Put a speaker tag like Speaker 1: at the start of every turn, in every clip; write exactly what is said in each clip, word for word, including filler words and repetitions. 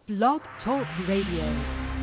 Speaker 1: Blog Talk Radio.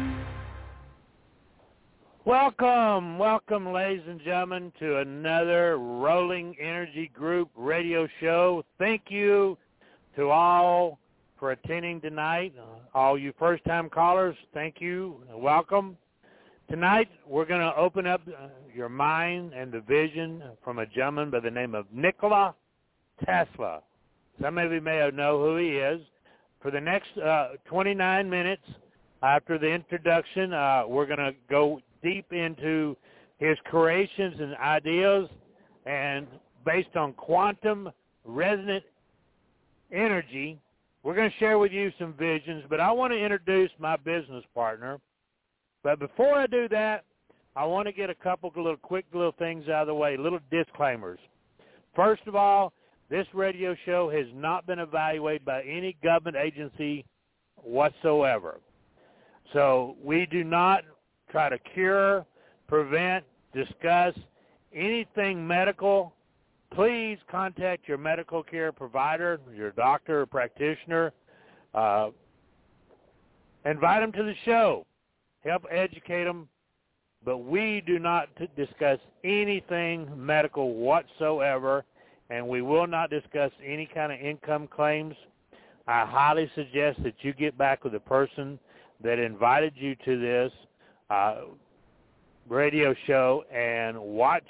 Speaker 2: Welcome, welcome, ladies and gentlemen, to another Rolling Energy Group radio show. Thank you to all for attending tonight. All you first-time callers, thank you. Welcome. Tonight, we're going to open up your mind and the vision from a gentleman by the name of Nikola Tesla. Some of you may know who he is. For the next uh, twenty-nine minutes after the introduction, uh, we're going to go deep into his creations and ideas, and based on quantum resonant energy, we're going to share with you some visions. But I want to introduce my business partner. But before I do that, I want to get a couple of little quick little things out of the way, little disclaimers. First of all, this radio show has not been evaluated by any government agency whatsoever. So we do not try to cure, prevent, discuss anything medical. Please contact your medical care provider, your doctor or practitioner. Uh, invite them to the show. Help educate them. But we do not t- discuss anything medical whatsoever, and we will not discuss any kind of income claims. I highly suggest that you get back with the person that invited you to this uh, radio show and watch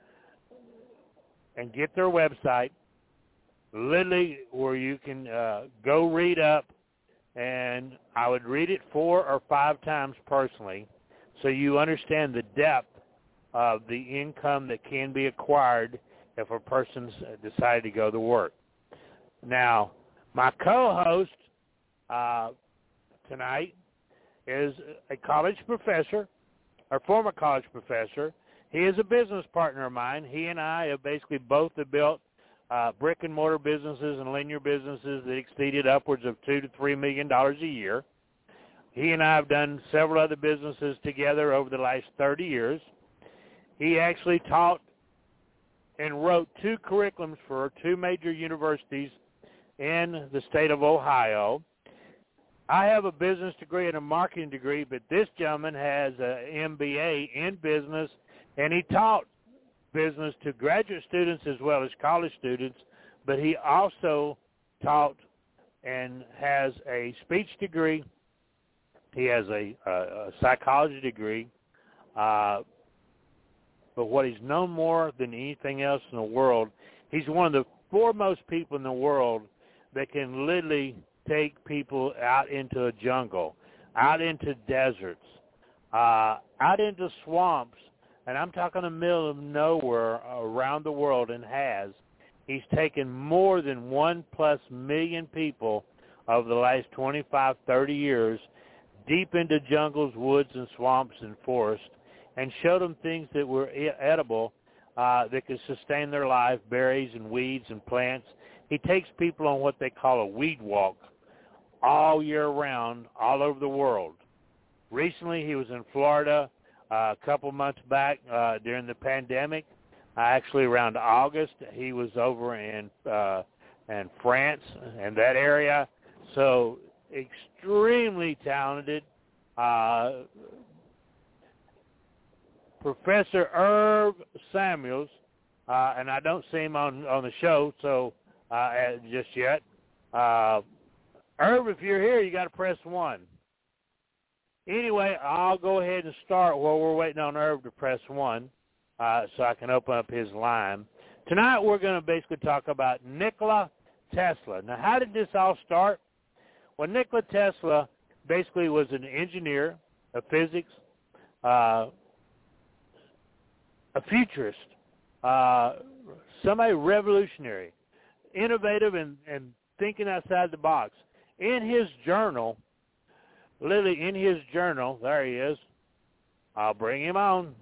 Speaker 2: and get their website, literally where you can uh, go read up, and I would read it four or five times personally so you understand the depth of the income that can be acquired if a person's decided to go to work. Now, my co-host uh, tonight is a college professor, or former college professor. He is a business partner of mine. He and I have basically both have built uh, brick-and-mortar businesses and linear businesses that exceeded upwards of two to three million dollars a year. He and I have done several other businesses together over the last thirty years. He actually taught and wrote two curriculums for two major universities in the state of Ohio. I have a business degree and a marketing degree, but this gentleman has an M B A in business, and he taught business to graduate students as well as college students, but he also taught and has a speech degree. He has a, a, a psychology degree. Uh, But what he's known more than anything else in the world, he's one of the foremost people in the world that can literally take people out into a jungle, out into deserts, uh, out into swamps, and I'm talking the middle of nowhere around the world, and has. He's taken more than one plus million people over the last twenty-five, thirty years deep into jungles, woods, and swamps and forests, and showed them things that were edible uh, that could sustain their life, berries and weeds and plants. He takes people on what they call a weed walk all year round, all over the world. Recently, he was in Florida uh, a couple months back uh, during the pandemic. Uh, actually, around August, he was over in, uh, in France and that area. So extremely talented. Uh, Professor Irv Samuels, uh, and I don't see him on, on the show so uh, just yet. Uh, Irv, if you're here, you got to press one. Anyway, I'll go ahead and start while we're waiting on Irv to press one uh, so I can open up his line. Tonight we're going to basically talk about Nikola Tesla. Now, how did this all start? Well, Nikola Tesla basically was an engineer of physics, uh, a futurist, uh, somebody revolutionary, innovative, and, and thinking outside the box. In his journal, literally in his journal, there he is. I'll bring him on.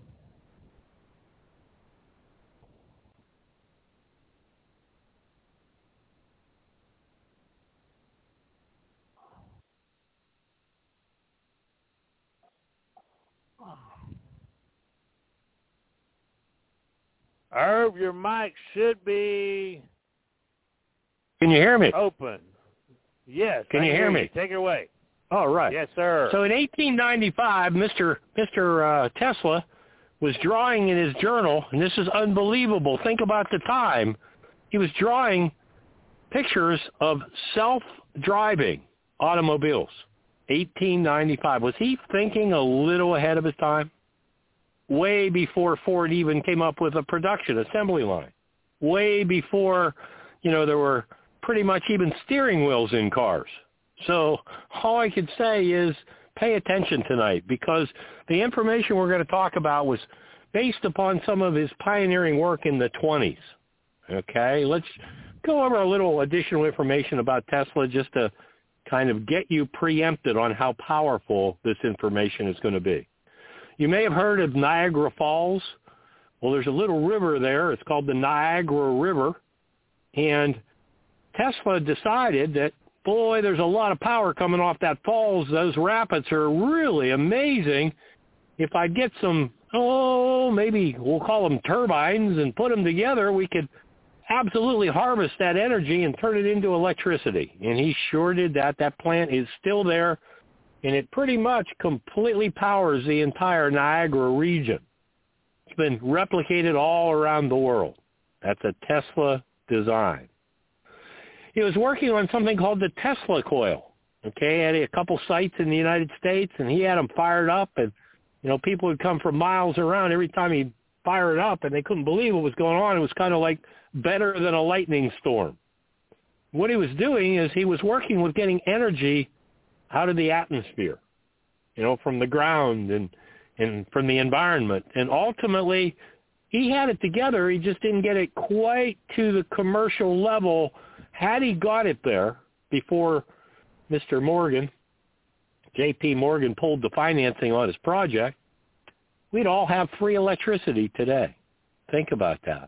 Speaker 2: Irv, your mic should be
Speaker 3: Can you hear me?
Speaker 2: open. Yes.
Speaker 3: Can
Speaker 2: I
Speaker 3: you hear me?
Speaker 2: You. Take it away.
Speaker 3: All right.
Speaker 2: Yes, sir.
Speaker 3: So in eighteen ninety-five, Mister Mister Uh, Tesla was drawing in his journal, and this is unbelievable. Think about the time. He was drawing pictures of self-driving automobiles. eighteen ninety-five. Was he thinking a little ahead of his time? Way before Ford even came up with a production assembly line. Way before, you know, there were pretty much even steering wheels in cars. So all I could say is pay attention tonight, because the information we're going to talk about was based upon some of his pioneering work in the twenties. Okay, let's go over a little additional information about Tesla just to kind of get you preempted on how powerful this information is going to be. You may have heard of Niagara Falls. Well, there's a little river there. It's called the Niagara River. And Tesla decided that, boy, there's a lot of power coming off that falls. Those rapids are really amazing. If I get some, oh, maybe we'll call them turbines and put them together, we could absolutely harvest that energy and turn it into electricity. And he sure did that. That plant is still there, and it pretty much completely powers the entire Niagara region. It's been replicated all around the world. That's a Tesla design. He was working on something called the Tesla coil. Okay, he had a couple sites in the United States, and he had them fired up, and, you know, people would come from miles around every time he'd fire it up, and they couldn't believe what was going on. It was kind of like better than a lightning storm. What he was doing is he was working with getting energy out of the atmosphere, you know, from the ground and, and from the environment. And ultimately, he had it together. He just didn't get it quite to the commercial level. Had he got it there before Mister Morgan, J P Morgan, pulled the financing on his project, we'd all have free electricity today. Think about that.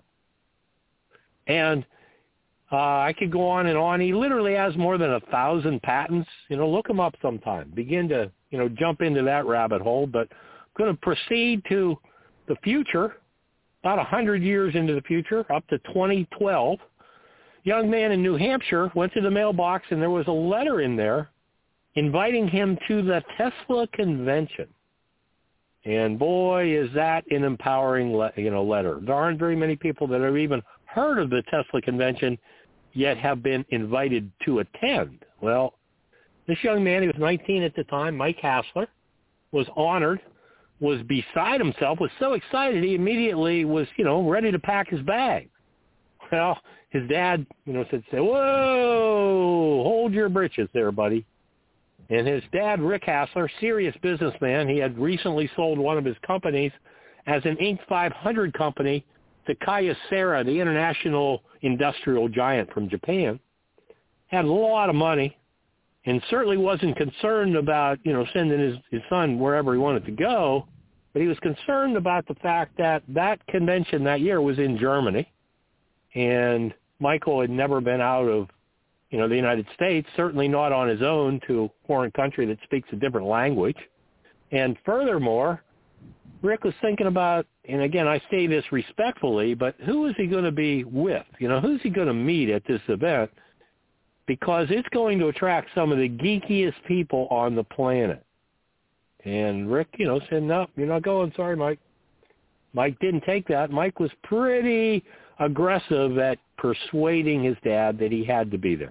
Speaker 3: And uh, I could go on and on. He literally has more than a thousand patents. You know, look him up sometime. Begin to, you know, jump into that rabbit hole. But I'm going to proceed to the future, about one hundred years into the future, up to twenty twelve. Young man in New Hampshire went to the mailbox, and there was a letter in there inviting him to the Tesla convention. And boy, is that an empowering, le- you know, letter. There aren't very many people that have even heard of the Tesla convention, yet have been invited to attend. Well, this young man, he was nineteen at the time, Mike Hassler, was honored, was beside himself, was so excited he immediately was, you know, ready to pack his bag. Well, his dad, you know, said, say, whoa, hold your britches there, buddy. And his dad, Rick Hassler, serious businessman, he had recently sold one of his companies as an Inc five hundred company to Kyocera, the international industrial giant from Japan. Had a lot of money and certainly wasn't concerned about, you know, sending his, his son wherever he wanted to go, but he was concerned about the fact that that convention that year was in Germany, and Michael had never been out of, you know, the United States, certainly not on his own to a foreign country that speaks a different language. And furthermore, Rick was thinking about, and again, I say this respectfully, but who is he going to be with? You know, who's he going to meet at this event? Because it's going to attract some of the geekiest people on the planet. And Rick, you know, said, no, you're not going. Sorry, Mike. Mike didn't take that. Mike was pretty aggressive at persuading his dad that he had to be there.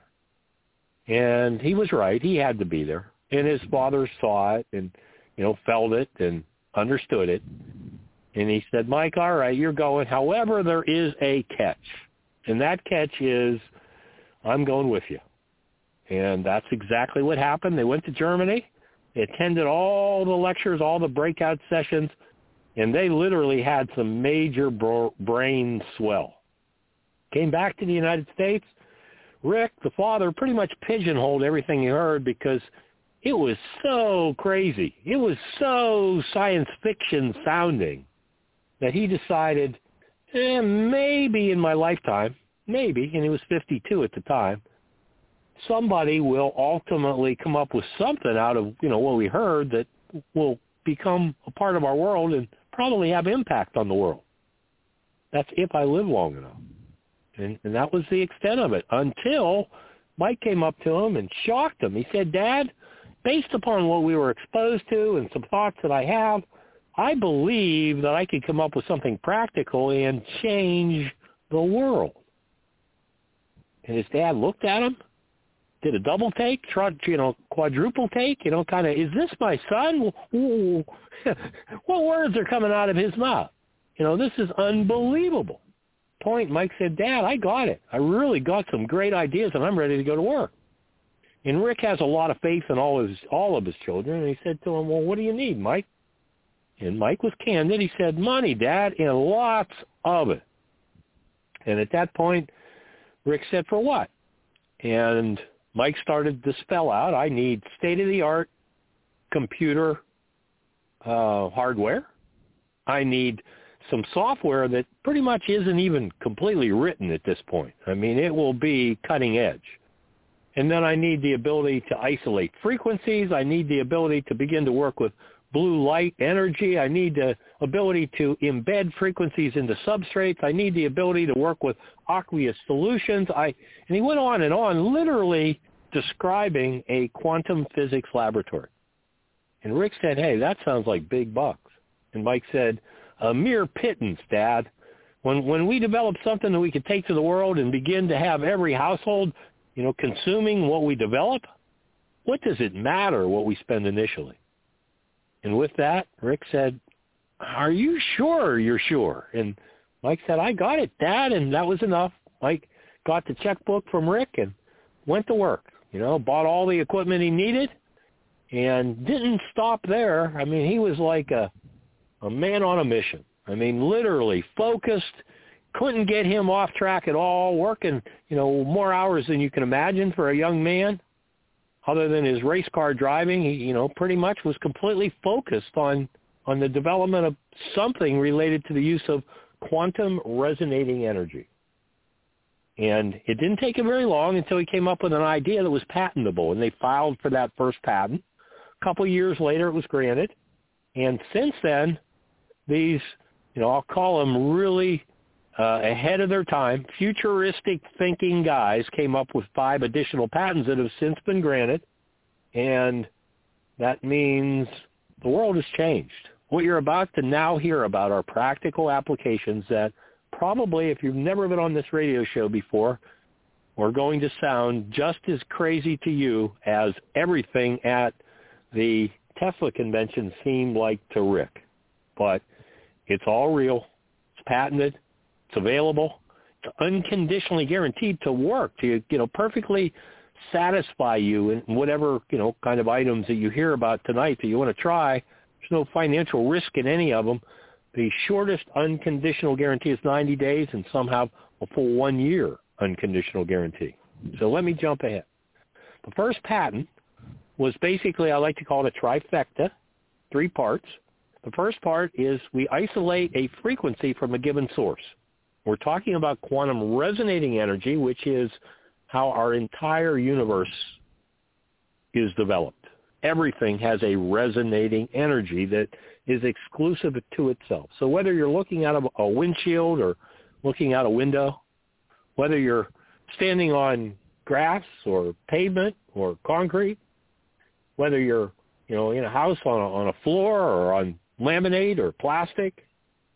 Speaker 3: And he was right. He had to be there. And his father saw it and, you know, felt it and understood it. And he said, Mike, all right, you're going. However, there is a catch. And that catch is, I'm going with you. And that's exactly what happened. They went to Germany. They attended all the lectures, all the breakout sessions, and they literally had some major bro- brain swell. Came back to the United States. Rick, the father, pretty much pigeonholed everything he heard because it was so crazy. It was so science fiction sounding that he decided, eh, maybe in my lifetime, maybe, and he was fifty-two at the time, somebody will ultimately come up with something out of, you know, what we heard that will become a part of our world and probably have impact on the world. That's if I live long enough. And, and that was the extent of it until Mike came up to him and shocked him. He said, Dad, based upon what we were exposed to and some thoughts that I have, I believe that I could come up with something practical and change the world. And his dad looked at him, did a double take, tried, you know, quadruple take, you know, kind of, is this my son? Ooh. What words are coming out of his mouth? You know, this is unbelievable. Point, Mike said, Dad, I got it. I really got some great ideas, and I'm ready to go to work. And Rick has a lot of faith in all of his, all of his children, and he said to him, well, what do you need, Mike? And Mike was candid. He said, money, Dad, and lots of it. And at that point, Rick said, for what? And Mike started to spell out, I need state-of-the-art computer uh, hardware. I need some software that pretty much isn't even completely written at this point. I mean, it will be cutting edge. And then I need the ability to isolate frequencies. I need the ability to begin to work with blue light energy. I need the ability to embed frequencies into substrates. I need the ability to work with aqueous solutions. I, and he went on and on, literally describing a quantum physics laboratory. And Rick said, hey, that sounds like big bucks. And Mike said, a mere pittance, Dad. When when we develop something that we could take to the world and begin to have every household, you know, consuming what we develop, what does it matter what we spend initially? And with that, Rick said, are you sure you're sure? And Mike said, I got it, Dad, and that was enough. Mike got the checkbook from Rick and went to work, you know, bought all the equipment he needed and didn't stop there. I mean, he was like a, a man on a mission. I mean, literally focused, couldn't get him off track at all, working, you know, more hours than you can imagine for a young man. Other than his race car driving, he, you know, pretty much was completely focused on, on the development of something related to the use of quantum resonating energy. And it didn't take him very long until he came up with an idea that was patentable, and they filed for that first patent. A couple of years later, it was granted. And since then, these, you know, I'll call them really uh, ahead of their time, futuristic thinking guys came up with five additional patents that have since been granted. And that means the world has changed. What you're about to now hear about are practical applications that probably, if you've never been on this radio show before, are going to sound just as crazy to you as everything at the Tesla convention seemed like to Rick. But it's all real. It's patented. It's available. It's unconditionally guaranteed to work, to, you know, perfectly satisfy you in whatever, you know, kind of items that you hear about tonight that you want to try. There's no financial risk in any of them. The shortest unconditional guarantee is ninety days, and some have a full one-year unconditional guarantee. So let me jump ahead. The first patent was basically, I like to call it a trifecta, three parts. The first part is we isolate a frequency from a given source. We're talking about quantum resonating energy, which is how our entire universe is developed. Everything has a resonating energy that is exclusive to itself. So whether you're looking out of a windshield or looking out a window, whether you're standing on grass or pavement or concrete, whether you're, you know, in a house on a, on a floor or on laminate or plastic,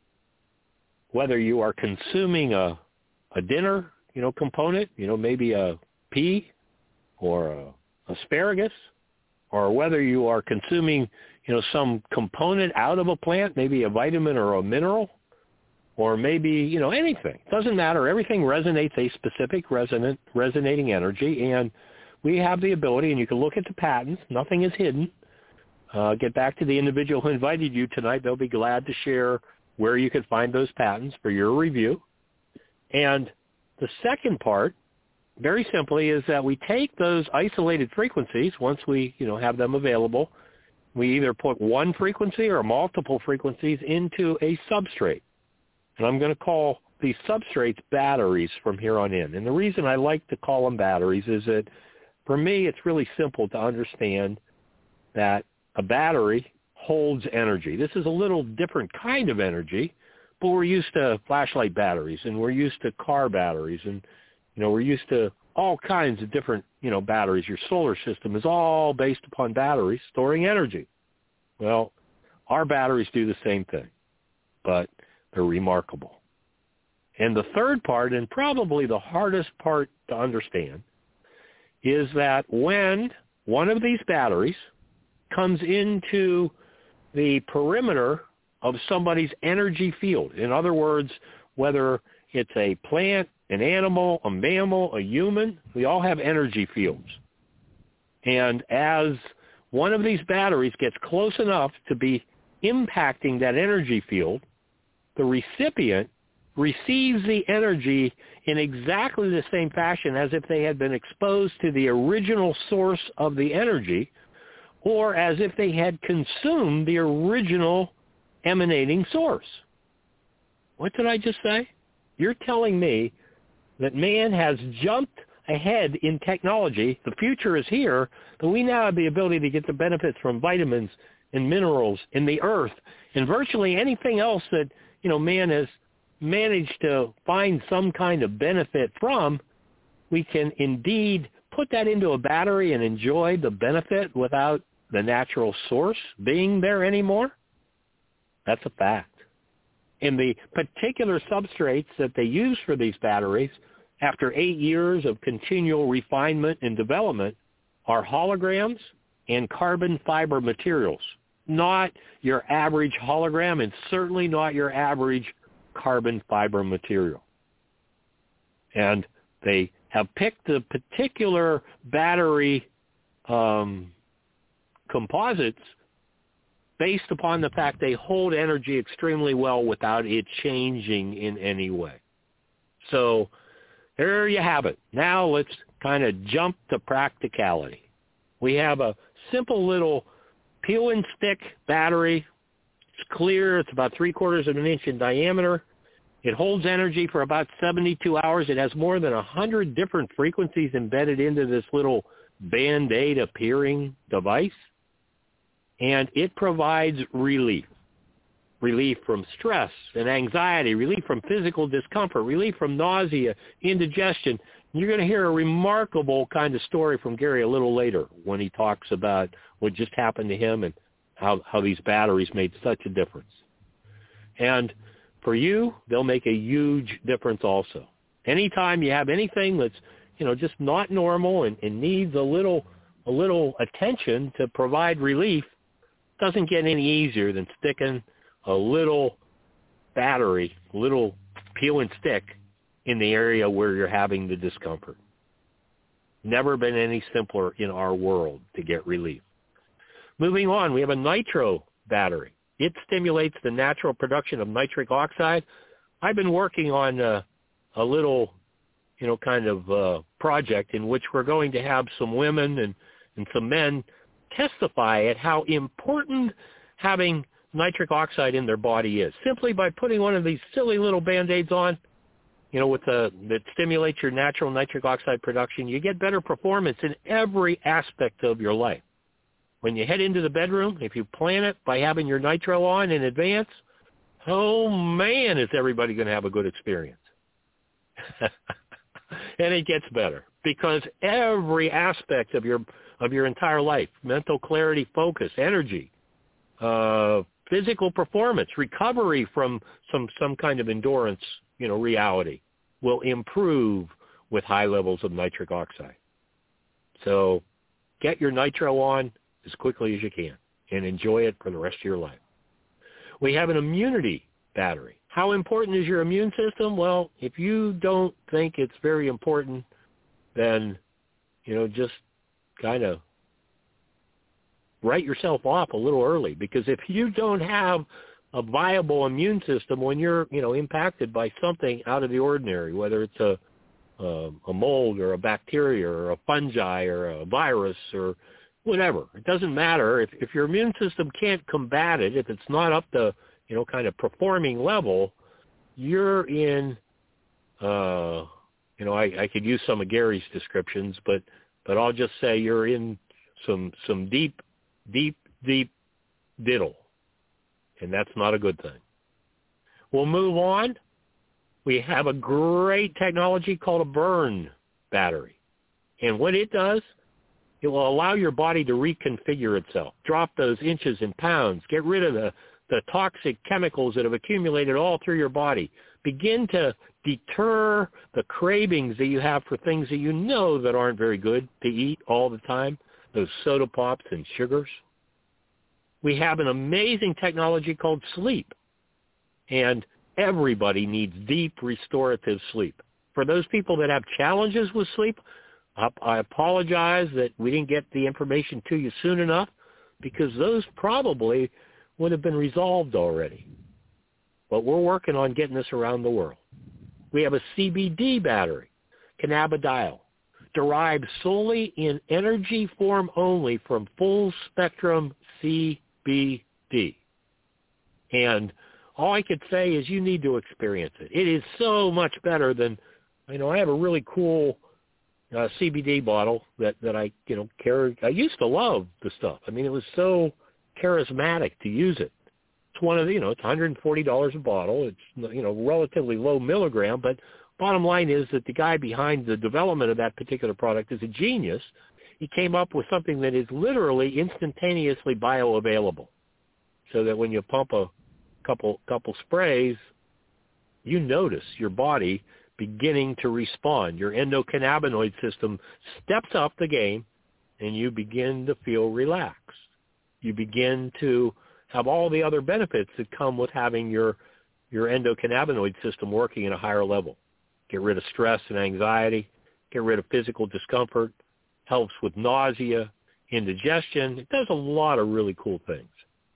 Speaker 3: whether you are consuming a, a dinner, you know, component, you know, maybe a pea or a asparagus, or whether you are consuming, you know, some component out of a plant, maybe a vitamin or a mineral, or maybe, you know, anything. It doesn't matter. Everything resonates a specific resonant, resonating energy, and we have the ability, and you can look at the patents. Nothing is hidden. Uh, get back to the individual who invited you tonight. They'll be glad to share where you can find those patents for your review. And the second part, very simply, is that we take those isolated frequencies, once we, you know, have them available, we either put one frequency or multiple frequencies into a substrate. And I'm going to call these substrates batteries from here on in. And the reason I like to call them batteries is that, for me, it's really simple to understand that a battery holds energy. This is a little different kind of energy, but we're used to flashlight batteries, and we're used to car batteries, and, you know, we're used to all kinds of different, you know, batteries. Your solar system is all based upon batteries storing energy. Well, our batteries do the same thing, but they're remarkable. And the third part, and probably the hardest part to understand, is that when one of these batteries comes into the perimeter of somebody's energy field, in other words, whether it's a plant, an animal, a mammal, a human, we all have energy fields. And as one of these batteries gets close enough to be impacting that energy field, the recipient receives the energy in exactly the same fashion as if they had been exposed to the original source of the energy, or as if they had consumed the original emanating source. What did I just say? You're telling me that man has jumped ahead in technology, the future is here, but we now have the ability to get the benefits from vitamins and minerals in the earth and virtually anything else that, you know, man has managed to find some kind of benefit from. We can indeed put that into a battery and enjoy the benefit without the natural source being there anymore. That's a fact. And the particular substrates that they use for these batteries, after eight years of continual refinement and development, are holograms and carbon fiber materials. Not your average hologram and certainly not your average carbon fiber material. And they have picked the particular battery um, composites based upon the fact they hold energy extremely well without it changing in any way. So there you have it. Now let's kind of jump to practicality. We have a simple little peel and stick battery. It's clear. It's about three quarters of an inch in diameter. It holds energy for about seventy-two hours. It has more than one hundred different frequencies embedded into this little Band-Aid appearing device. And it provides relief. Relief from stress and anxiety, relief from physical discomfort, relief from nausea, indigestion. You're going to hear a remarkable kind of story from Gary a little later when he talks about what just happened to him and how, how these batteries made such a difference. And for you, they'll make a huge difference also. Anytime you have anything that's, you know, just not normal and, and needs a little a little attention to provide relief, doesn't get any easier than sticking a little battery, a little peel and stick in the area where you're having the discomfort. Never been any simpler in our world to get relief. Moving on, we have a nitro battery. It stimulates the natural production of nitric oxide. I've been working on a, a little, you know, kind of uh, project in which we're going to have some women and, and some men testify at how important having nitric oxide in their body is. Simply by putting one of these silly little Band-Aids on, you know, with the, that stimulates your natural nitric oxide production, you get better performance in every aspect of your life. When you head into the bedroom, if you plan it by having your nitro on in advance, oh man, is everybody going to have a good experience. And it gets better because every aspect of your of your entire life, mental clarity, focus, energy, uh, physical performance, recovery from some, some kind of endurance, you know, reality will improve with high levels of nitric oxide. So get your nitro on as quickly as you can and enjoy it for the rest of your life. We have an immunity battery. How important is your immune system? Well, if you don't think it's very important, then, you know, just kind of write yourself off a little early, because if you don't have a viable immune system when you're, you know, impacted by something out of the ordinary, whether it's a a, a mold or a bacteria or a fungi or a virus or whatever, it doesn't matter. If if your immune system can't combat it, if it's not up to, you know, kind of performing level, you're in, uh, you know, I, I could use some of Gary's descriptions, but but I'll just say you're in some some deep, deep, deep diddle, and that's not a good thing. We'll move on. We have a great technology called a burn battery. And what it does, it will allow your body to reconfigure itself, drop those inches and pounds, get rid of the, the toxic chemicals that have accumulated all through your body, begin to deter the cravings that you have for things that you know that aren't very good to eat all the time, those soda pops and sugars. We have an amazing technology called sleep, and everybody needs deep restorative sleep. For those people that have challenges with sleep, I apologize that we didn't get the information to you soon enough, because those probably would have been resolved already. But we're working on getting this around the world. We have a C B D battery, cannabidiol, derived solely in energy form only from full spectrum C B D. And all I could say is you need to experience it. It is so much better than, you know, I have a really cool uh, C B D bottle that, that I, you know, carry. I used to love the stuff. I mean, it was so charismatic to use it. It's one of the, you know, it's one hundred forty dollars a bottle. It's, you know, relatively low milligram, but bottom line is that the guy behind the development of that particular product is a genius. He came up with something that is literally instantaneously bioavailable, so that when you pump a couple couple sprays, you notice your body beginning to respond. Your endocannabinoid system steps up the game, and you begin to feel relaxed. You begin to have all the other benefits that come with having your your endocannabinoid system working at a higher level. Get rid of stress and anxiety, get rid of physical discomfort, helps with nausea, indigestion. It does a lot of really cool things.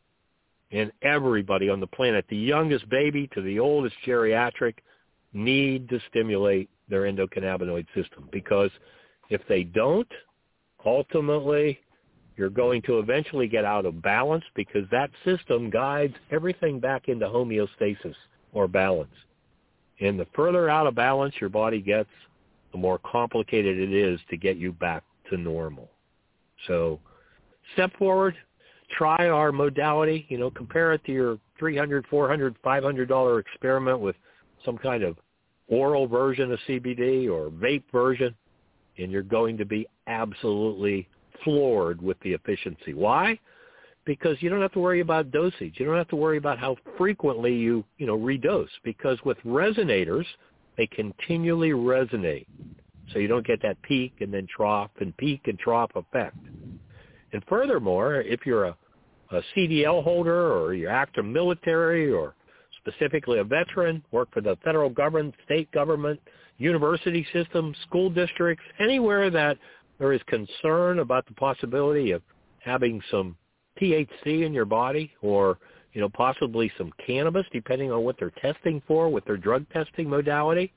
Speaker 3: And everybody on the planet, the youngest baby to the oldest geriatric, need to stimulate their endocannabinoid system, because if they don't, ultimately you're going to eventually get out of balance, because that system guides everything back into homeostasis or balance. And the further out of balance your body gets, the more complicated it is to get you back to normal. So step forward, try our modality, you know, compare it to your three hundred dollars, four hundred dollars, five hundred dollars experiment with some kind of oral version of C B D or vape version, and you're going to be absolutely floored with the efficiency. Why? Because you don't have to worry about dosage. You don't have to worry about how frequently you, you know, redose, because with resonators, they continually resonate. So you don't get that peak and then trough and peak and trough effect. And furthermore, if you're a, a C D L holder or you're active military or specifically a veteran, work for the federal government, state government, university system, school districts, anywhere that there is concern about the possibility of having some T H C in your body, or, you know, possibly some cannabis, depending on what they're testing for with their drug testing modality,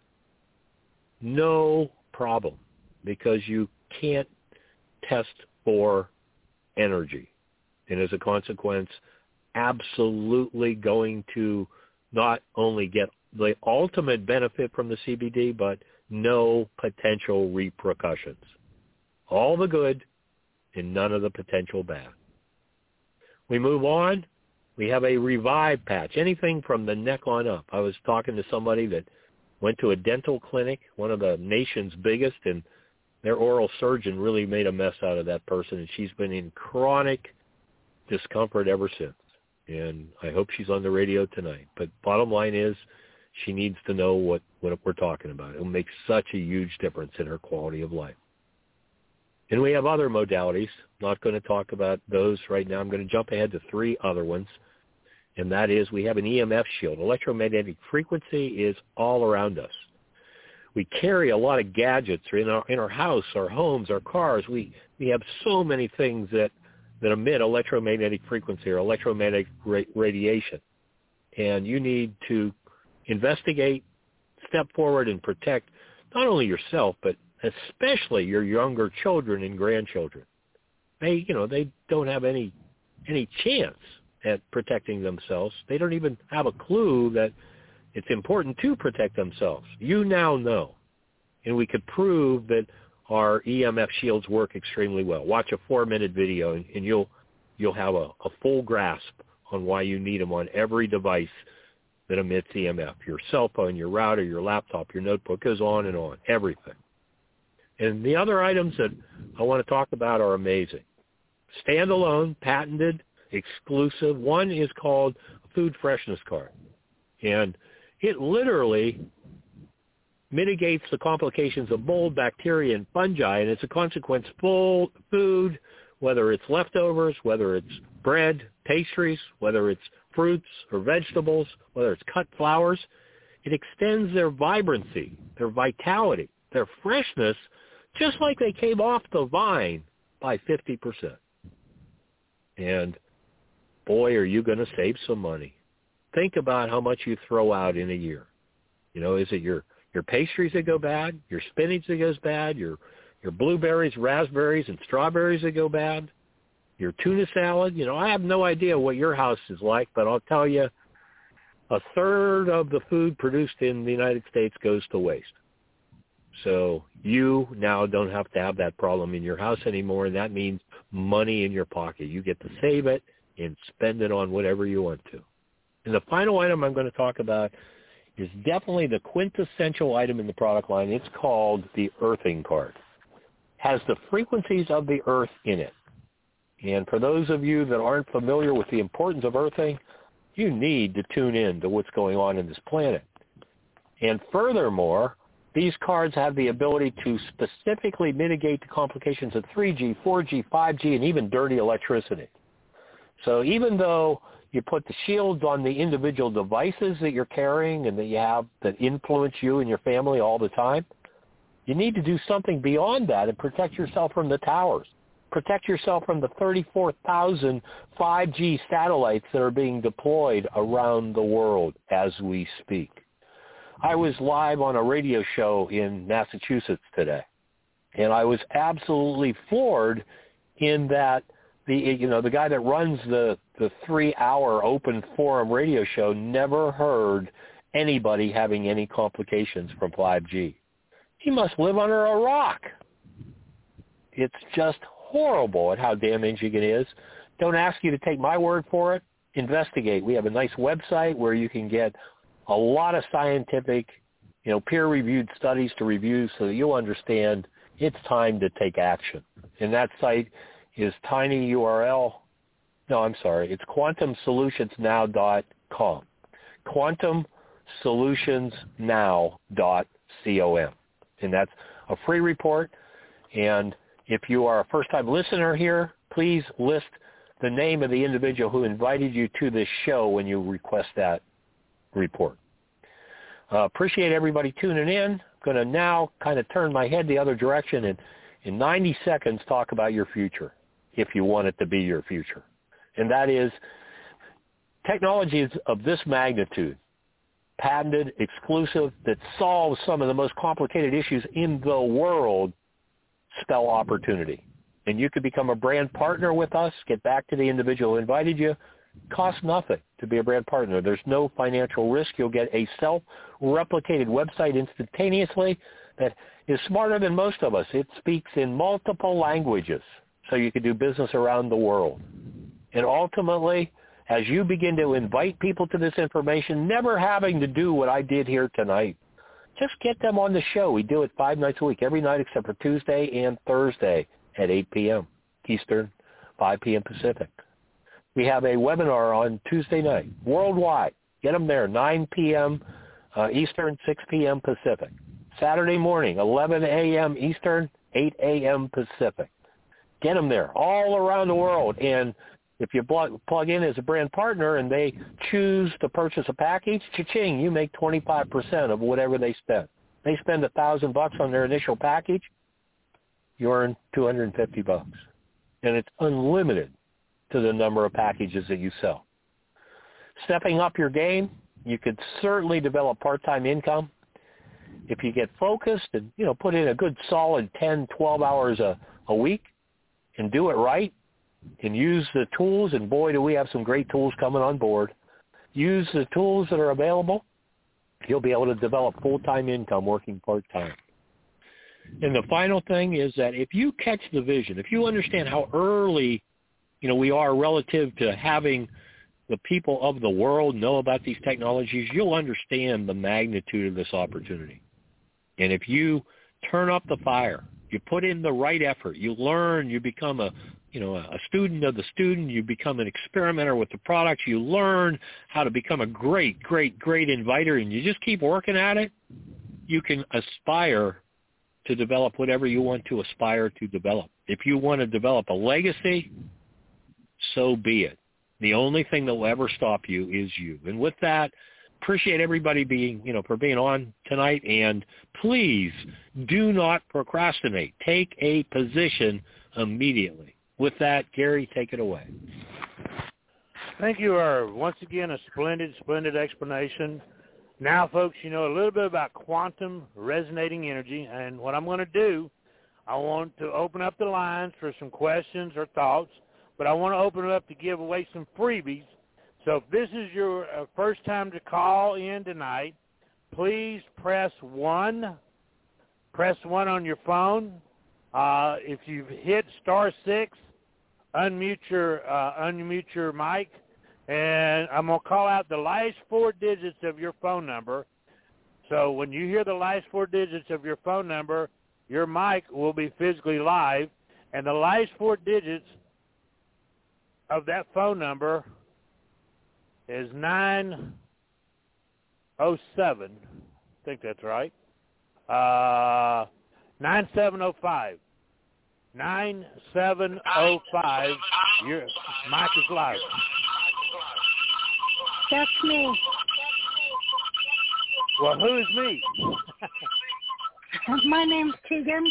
Speaker 3: no problem, because you can't test for energy. And as a consequence, absolutely going to not only get the ultimate benefit from the C B D, but no potential repercussions. All the good and none of the potential bad. We move on. We have a Revive patch, anything from the neck on up. I was talking to somebody that went to a dental clinic, one of the nation's biggest, and their oral surgeon really made a mess out of that person, and she's been in chronic discomfort ever since. And I hope she's on the radio tonight. But bottom line is, she needs to know what, what we're talking about. It will make such a huge difference in her quality of life. And we have other modalities. Not going to talk about those right now. I'm going to jump ahead to three other ones. And that is, we have an E M F shield. Electromagnetic frequency is all around us. We carry a lot of gadgets in our in our house, our homes, our cars. We we have so many things that, that emit electromagnetic frequency or electromagnetic ra- radiation. And you need to investigate, step forward, and protect not only yourself, but especially your younger children and grandchildren. They, you know, they don't have any any chance at protecting themselves. They don't even have a clue that it's important to protect themselves. You now know. And we could prove that our E M F shields work extremely well. Watch a four-minute video, and, and you'll you'll have a, a full grasp on why you need them on every device that emits E M F. Your cell phone, your router, your laptop, your notebook, goes on and on, everything. And the other items that I want to talk about are amazing. Standalone, patented, exclusive. One is called a food freshness card. And it literally mitigates the complications of mold, bacteria, and fungi. And as a consequence, full food, whether it's leftovers, whether it's bread, pastries, whether it's fruits or vegetables, whether it's cut flowers, it extends their vibrancy, their vitality, their freshness, just like they came off the vine, by fifty percent. And boy, are you going to save some money. Think about how much you throw out in a year. You know, is it your, your pastries that go bad, your spinach that goes bad, your, your blueberries, raspberries, and strawberries that go bad, your tuna salad? You know, I have no idea what your house is like, but I'll tell you, a third of the food produced in the United States goes to waste. So you now don't have to have that problem in your house anymore, and that means money in your pocket. You get to save it and spend it on whatever you want to. And the final item I'm going to talk about is definitely the quintessential item in the product line. It's called the Earthing Card. It has the frequencies of the earth in it. And for those of you that aren't familiar with the importance of earthing, you need to tune in to what's going on in this planet. And furthermore, these cards have the ability to specifically mitigate the complications of three G, four G, five G, and even dirty electricity. So even though you put the shields on the individual devices that you're carrying and that you have that influence you and your family all the time, you need to do something beyond that and protect yourself from the towers. Protect yourself from the thirty-four thousand five G satellites that are being deployed around the world as we speak. I was live on a radio show in Massachusetts today, and I was absolutely floored in that the you know the guy that runs the, the three-hour open forum radio show never heard anybody having any complications from five G. He must live under a rock. It's just horrible at how damaging it is. Don't ask you to take my word for it. Investigate. We have a nice website where you can get a lot of scientific, you know, peer-reviewed studies to review so that you'll understand it's time to take action. And that site is tinyurl. No, I'm sorry. It's quantum solutions now dot com. quantum solutions now dot com. And that's a free report. And if you are a first-time listener here, please list the name of the individual who invited you to this show when you request that report. Uh, appreciate everybody tuning in. I'm going to now kind of turn my head the other direction and in ninety seconds talk about your future, if you want it to be your future. And that is technology is of this magnitude, patented, exclusive, that solves some of the most complicated issues in the world, spell opportunity. And you could become a brand partner with us, get back to the individual who invited you. Costs nothing to be a brand partner. There's no financial risk. You'll get a self-replicated website instantaneously that is smarter than most of us. It speaks in multiple languages, so you can do business around the world. And ultimately, as you begin to invite people to this information, never having to do what I did here tonight, just get them on the show. We do it five nights a week, every night except for Tuesday and Thursday at eight p.m. Eastern, five p.m. Pacific. We have a webinar on Tuesday night, worldwide. Get them there, nine p.m. Uh, Eastern, six p.m. Pacific. Saturday morning, eleven a.m. Eastern, eight a.m. Pacific. Get them there, all around the world. And if you plug, plug in as a brand partner and they choose to purchase a package, cha-ching, you make twenty-five percent of whatever they spend. They spend one thousand bucks on their initial package, you earn two hundred fifty bucks. And it's unlimited to the number of packages that you sell. Stepping up your game, you could certainly develop part-time income. If you get focused and, you know, put in a good solid ten, twelve hours a, a week and do it right and use the tools, and boy, do we have some great tools coming on board. Use the tools that are available. You'll be able to develop full-time income working part-time. And the final thing is that if you catch the vision, if you understand how early, you know, we are relative to having the people of the world know about these technologies, you'll understand the magnitude of this opportunity. And if you turn up the fire, You put in the right effort. You learn. You become a, you know, a student of the student. You become an experimenter with the products. You learn how to become a great, great, great inviter, and you just keep working at it. You can aspire to develop whatever you want to aspire to develop. If you want to develop a legacy, so be it. The only thing that will ever stop you is you. And with that, appreciate everybody being, you know, for being on tonight. And please do not procrastinate. Take a position immediately. With that, Gary, take it away.
Speaker 2: Thank you, Irv. Once again, a splendid, splendid explanation. Now, folks, you know a little bit about quantum resonating energy. And what I'm going to do, I want to open up the lines for some questions or thoughts. But I want to open it up to give away some freebies. So if this is your uh, first time to call in tonight, please press one. Press one on your phone. Uh, if you've hit star six, unmute your uh, unmute your mic, and I'm gonna call out the last four digits of your phone number. So when you hear the last four digits of your phone number, your mic will be physically live, and the last four digits of that phone number is nine oh seven. I think that's right. Uh, nine seven oh five. nine seven oh five. Your mic is live.
Speaker 4: That's me.
Speaker 2: Well, who is me?
Speaker 4: My name's Tegan.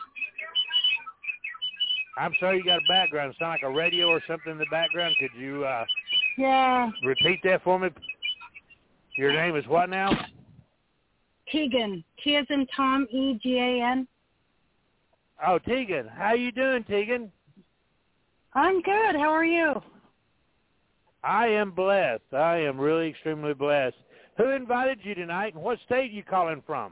Speaker 2: I'm sorry, you got a background. It sounds like a radio or something in the background. Could you uh,
Speaker 4: Yeah.
Speaker 2: repeat that for me? Your name is what now?
Speaker 4: Tegan. T as in Tom, E G A N.
Speaker 2: Oh, Tegan. How you doing, Tegan?
Speaker 4: I'm good. How are you?
Speaker 2: I am blessed. I am really extremely blessed. Who invited you tonight, and what state are you calling from?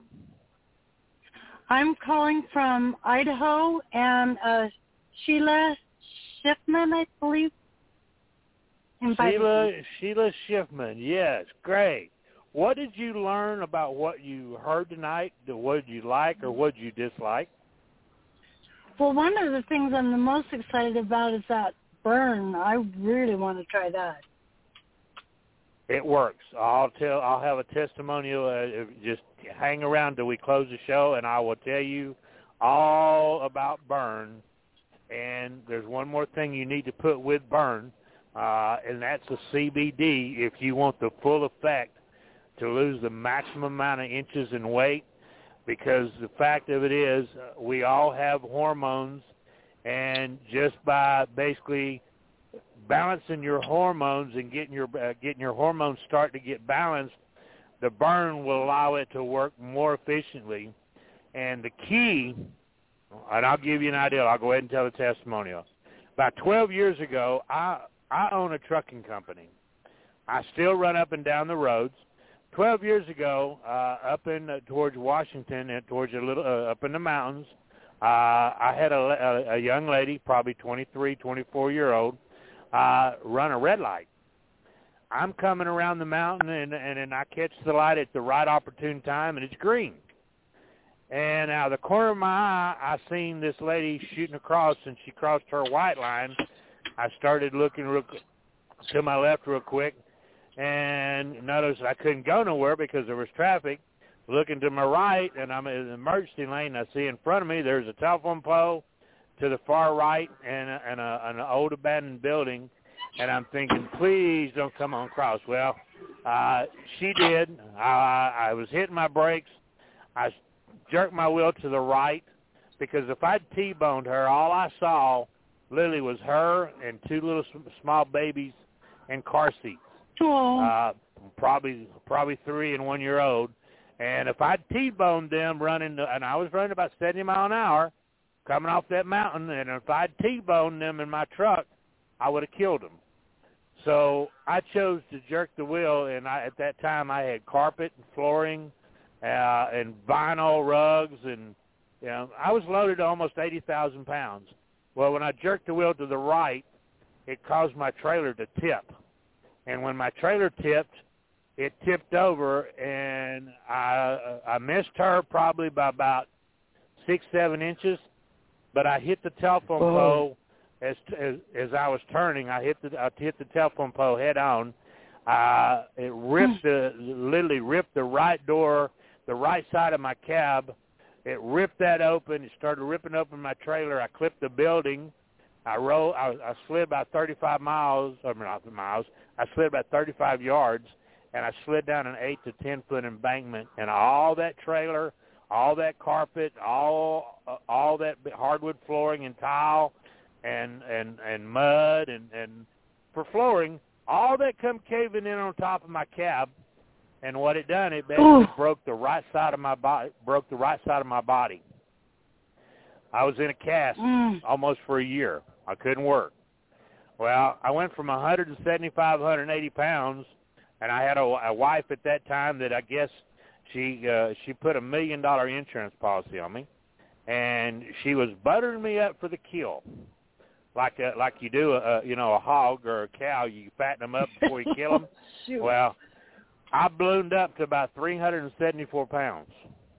Speaker 4: I'm calling from Idaho, and uh, Sheila Schiffman, I believe. invited
Speaker 2: Sheila,
Speaker 4: me.
Speaker 2: Sheila Schiffman. Yes, great. What did you learn about what you heard tonight? What did you like or what did you dislike?
Speaker 4: Well, one of the things I'm the most excited about is that burn. I really want to try that.
Speaker 2: It works. I'll tell. I'll have a testimonial. Uh, just hang around till we close the show, and I will tell you all about burn. And there's one more thing you need to put with burn, uh, and that's the C B D. If you want the full effect to lose the maximum amount of inches in weight, because the fact of it is, uh, we all have hormones, and just by basically balancing your hormones and getting your uh, getting your hormones start to get balanced, the burn will allow it to work more efficiently. And the key, and I'll give you an idea. I'll go ahead and tell the testimonial. About twelve years ago, I I own a trucking company. I still run up and down the roads. Twelve years ago, uh, up in uh, towards Washington and towards a little uh, up in the mountains, uh, I had a, a, a young lady, probably twenty-three, twenty-four year old. Uh, run a red light. I'm coming around the mountain, and, and, and I catch the light at the right opportune time, and it's green. And out of the corner of my eye, I seen this lady shooting across, and she crossed her white line. I started looking real, to my left real quick, and noticed I couldn't go nowhere because there was traffic. Looking to my right, and I'm in an emergency lane, I see in front of me there's a telephone pole to the far right, and, a, and a, an old abandoned building, and I'm thinking, please don't come on across. Well, uh, she did. I, I was hitting my brakes. I jerked my wheel to the right, because if I'd T-boned her, all I saw literally was her and two little small babies in car seats, uh, probably probably three and one year old. And if I'd T-boned them running, and I was running about seventy miles an hour, coming off that mountain, and if I'd T-boned them in my truck, I would have killed them. So I chose to jerk the wheel, and I, at that time I had carpet and flooring uh, and vinyl rugs, and you know I was loaded to almost eighty thousand pounds. Well, when I jerked the wheel to the right, it caused my trailer to tip. And when my trailer tipped, it tipped over, and I, I missed her probably by about six, seven inches. but I hit the telephone
Speaker 4: oh.
Speaker 2: pole as, as as I was turning. I hit the I hit the telephone pole head on. Uh, it ripped the literally ripped the right door, the right side of my cab. It ripped that open. It started ripping open my trailer. I clipped the building. I rolled. I, I slid about thirty-five miles. I mean, not miles. I slid about thirty-five yards, and I slid down an eight to ten foot embankment. And all that trailer, all that carpet, all uh, all that hardwood flooring and tile, and and and mud and and for flooring, all that come caving in on top of my cab. And what it done, it basically Ooh. broke the right side of my body. Broke the right side of my body. I was in a cast mm. almost for a year. I couldn't work. Well, I went from one seventy-five, one eighty pounds, and I had a, a wife at that time that I guess she uh, she put a million dollar insurance policy on me, and she was buttering me up for the kill, like a, like you do a, you know a hog or a cow. You fatten them up before you kill them. Well, I ballooned up to about three hundred seventy-four pounds.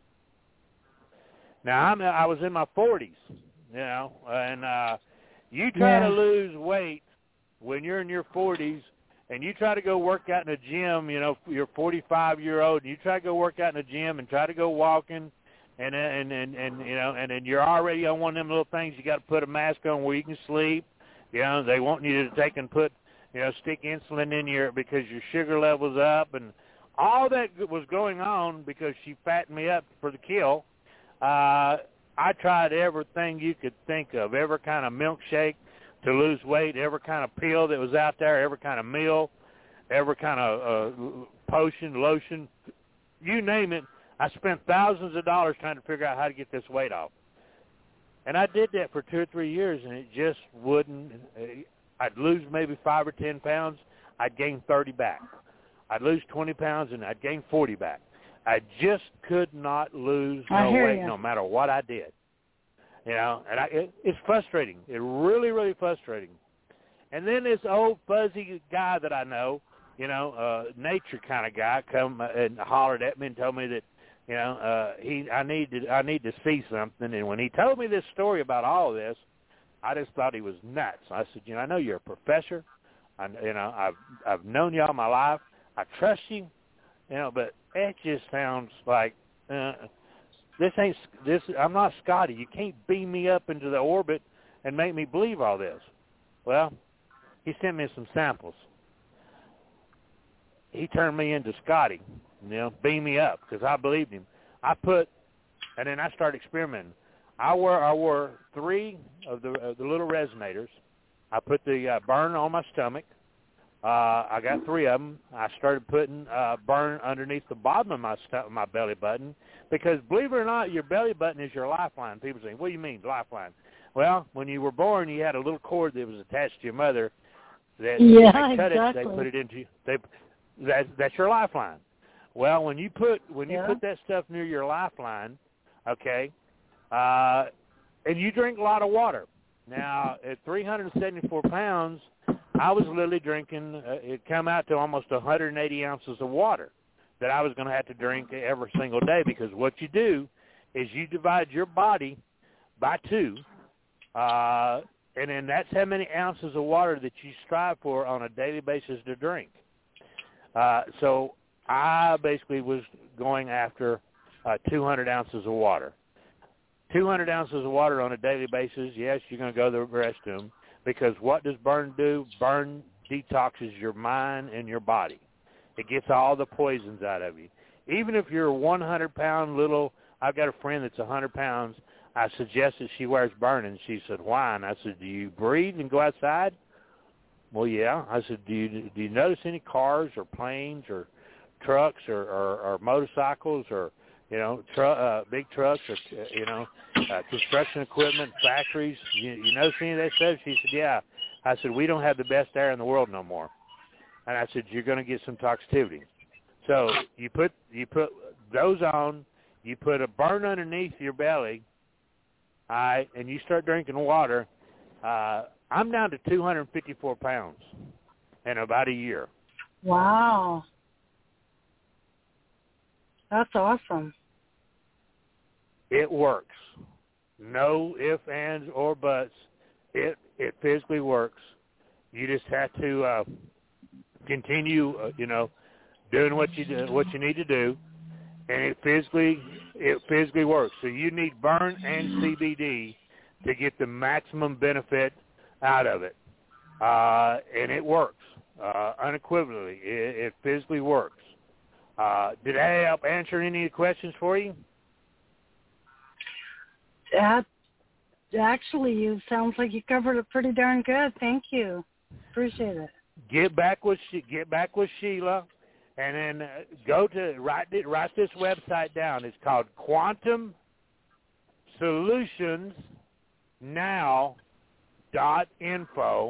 Speaker 2: Now I'm I was in my forties, you know, and uh, you try
Speaker 4: yeah.
Speaker 2: to lose weight when you're in your forties, and you try to go work out in a gym. You know, you're forty-five year old, and you try to go work out in a gym and try to go walking, and and and, and you know, and then you're already on one of them little things. You got to put a mask on where you can sleep. You know, they want you to take and put, you know, stick insulin in your because your sugar level's up, and all that was going on because she fattened me up for the kill. Uh, I tried everything you could think of, every kind of milkshake to lose weight, every kind of pill that was out there, every kind of meal, every kind of uh, potion, lotion, you name it. I spent thousands of dollars trying to figure out how to get this weight off. And I did that for two or three years, and it just wouldn't. I'd lose maybe five or ten pounds. I'd gain thirty back. I'd lose twenty pounds, and I'd gain forty back. I just could not lose no weight, you. no matter what I did. You know, and I, it, it's frustrating. It's really, really frustrating. And then this old fuzzy guy that I know, you know, uh, nature kind of guy, come and hollered at me and told me that, you know, uh, he I need to I need to see something. And when he told me this story about all of this, I just thought he was nuts. I said, you know, I know you're a professor. I, you know, I've I've known you all my life. I trust you, you know, but it just sounds like uh, this ain't this. I'm not Scotty. You can't beam me up into the orbit and make me believe all this. Well, he sent me some samples. He turned me into Scotty, you know, beam me up because I believed him. I put, and then I started experimenting. I wore I wore three of the uh, the little resonators. I put the uh, burn on my stomach. Uh, I got three of them. I started putting uh, burn underneath the bottom of my st- my belly button because, believe it or not, your belly button is your lifeline. People say, what do you mean, lifeline? Well, when you were born, you had a little cord that was attached to your mother. That
Speaker 4: yeah,
Speaker 2: they cut
Speaker 4: exactly.
Speaker 2: it, they put it into they. That, that's your lifeline. Well, when you put when you
Speaker 4: yeah.
Speaker 2: put that stuff near your lifeline, okay, uh, and you drink a lot of water. Now, at three hundred seventy-four pounds, I was literally drinking, uh, it come out to almost one hundred eighty ounces of water that I was going to have to drink every single day because what you do is you divide your body by two, uh, and then that's how many ounces of water that you strive for on a daily basis to drink. Uh, so I basically was going after uh, two hundred ounces of water. two hundred ounces of water on a daily basis, yes, you're going to go to the restroom. Because what does burn do? Burn detoxes your mind and your body. It gets all the poisons out of you. Even if you're a one hundred pound little, I've got a friend that's one hundred pounds. I suggested she wears burn, and she said, why? And I said, do you breathe and go outside? Well, yeah. I said, do you do you notice any cars or planes or trucks or, or, or motorcycles or, you know, tr- uh, big trucks or, you know, uh, construction equipment, factories. You, you notice any of that stuff? She said, yeah. I said, we don't have the best air in the world no more. And I said, you're going to get some toxicity. So you put you put those on, you put a burn underneath your belly, all right, and you start drinking water. Uh, I'm down to two hundred fifty-four pounds in about a year.
Speaker 4: Wow. That's awesome.
Speaker 2: It works. No ifs, ands, or buts. It it physically works. You just have to uh, continue, uh, you know, doing what you do, what you need to do, and it physically it physically works. So you need burn and C B D to get the maximum benefit out of it, uh, and it works uh, unequivocally. It, it physically works. Uh, did I help answer any of the questions for you?
Speaker 4: That actually, you sounds like you covered it pretty darn good. Thank you. Appreciate it.
Speaker 2: Get back with get back with Sheila, and then uh, go to write it, write this website down. It's called Quantum Solutions Now dot info.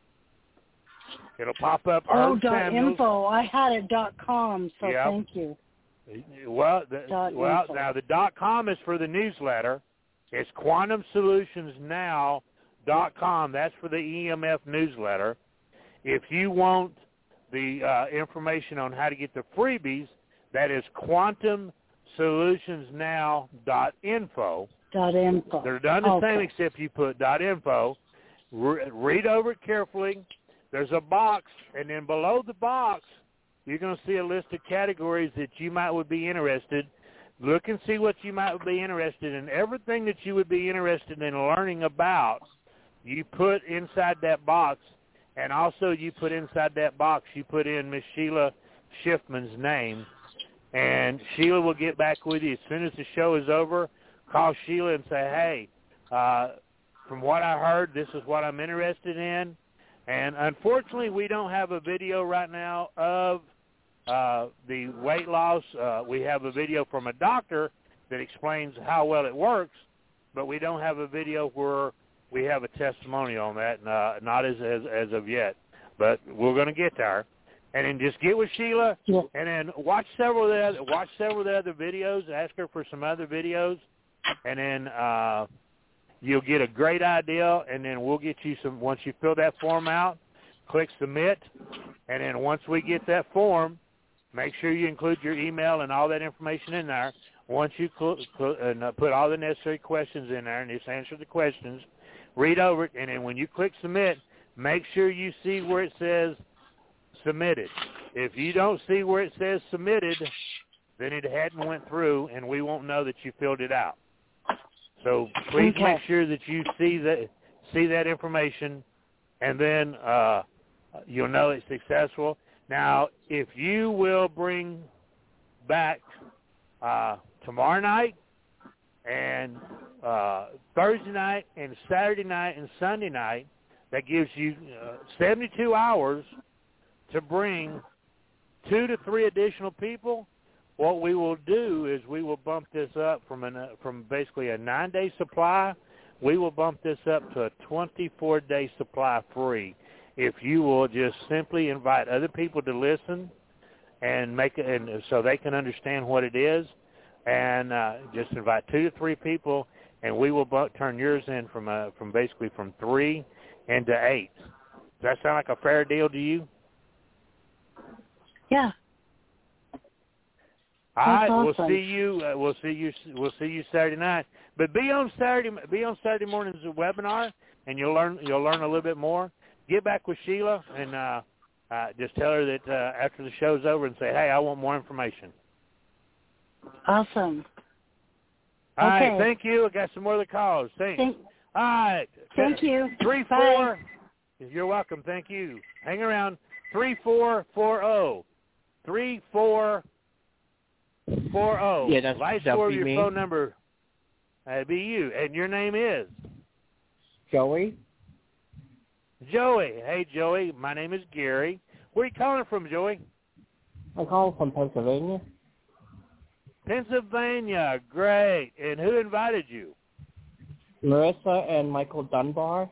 Speaker 2: It'll pop up.
Speaker 4: Oh,
Speaker 2: Herb
Speaker 4: dot
Speaker 2: Samuels.
Speaker 4: info. I had it dot com, so
Speaker 2: Yep.
Speaker 4: thank you.
Speaker 2: Well, the,
Speaker 4: Dot
Speaker 2: well,
Speaker 4: info.
Speaker 2: now the dot com is for the newsletter. It's Quantum Solutions Now dot com. That's for the E M F newsletter. If you want the uh, information on how to get the freebies, that is Quantum Solutions Now dot info.
Speaker 4: Dot info.
Speaker 2: They're done the
Speaker 4: okay.
Speaker 2: same except you put dot info. Re- read over it carefully. There's a box, and then below the box, you're going to see a list of categories that you might would be interested. Look and see what you might be interested in. Everything that you would be interested in learning about, you put inside that box, and also you put inside that box, you put in Miss Sheila Schiffman's name, and Sheila will get back with you as soon as the show is over. Call Sheila and say, hey, uh, from what I heard, this is what I'm interested in. And unfortunately, we don't have a video right now of uh, the weight loss. Uh, we have a video from a doctor that explains how well it works, but we don't have a video where we have a testimony on that, uh, not as, as as of yet. But we're going to get there. And then just get with Sheila,
Speaker 4: Yeah.
Speaker 2: and then watch several of the other, watch several of the other videos. Ask her for some other videos, and then uh, you'll get a great idea. And then we'll get you some. Once you fill that form out, click submit, and then once we get that form, make sure you include your email and all that information in there. Once you cl- cl- and, uh, put all the necessary questions in there and just answer the questions, read over it, and then when you click submit, make sure you see where it says submitted. If you don't see where it says submitted, then it hadn't went through, and we won't know that you filled it out. So please
Speaker 4: Okay.
Speaker 2: make sure that you see that see that information, and then uh, you'll know it's successful. Now, if you will bring back uh, tomorrow night and uh, Thursday night and Saturday night and Sunday night, that gives you uh, seventy-two hours to bring two to three additional people. What we will do is we will bump this up from an, uh, from basically a nine-day supply. We will bump this up to a twenty-four day supply free. If you will just simply invite other people to listen and make it, and so they can understand what it is, and uh, just invite two to three people, and we will bump, turn yours in from uh, from basically from three into eight. Does that sound like a fair deal to you?
Speaker 4: Yeah.
Speaker 2: All right,
Speaker 4: awesome.
Speaker 2: we'll see you. Uh, we'll see you. We'll see you Saturday night. But be on Saturday. Be on Saturday morning's webinar, and you'll learn. You'll learn a little bit more. Get back with Sheila and uh, uh, just tell her that uh, after the show's over, and say, "Hey, I want more information."
Speaker 4: Awesome.
Speaker 2: All
Speaker 4: okay.
Speaker 2: right, thank you. I got some more of the calls. Thanks.
Speaker 4: Thank,
Speaker 2: All right.
Speaker 4: thank you.
Speaker 2: Three
Speaker 4: Bye.
Speaker 2: four. You're welcome. Thank you. Hang around. Three four four zero. Three four. Four oh.
Speaker 5: Yeah, that's
Speaker 2: Last
Speaker 5: that'll
Speaker 2: four of
Speaker 5: be
Speaker 2: your
Speaker 5: me.
Speaker 2: phone number. That'd be you. And your name is?
Speaker 5: Joey.
Speaker 2: Joey. Hey, Joey. My name is Gary. Where are you calling from, Joey?
Speaker 5: I'm calling from Pennsylvania.
Speaker 2: Pennsylvania. Great. And who invited you?
Speaker 5: Marissa and Michael Dunbar.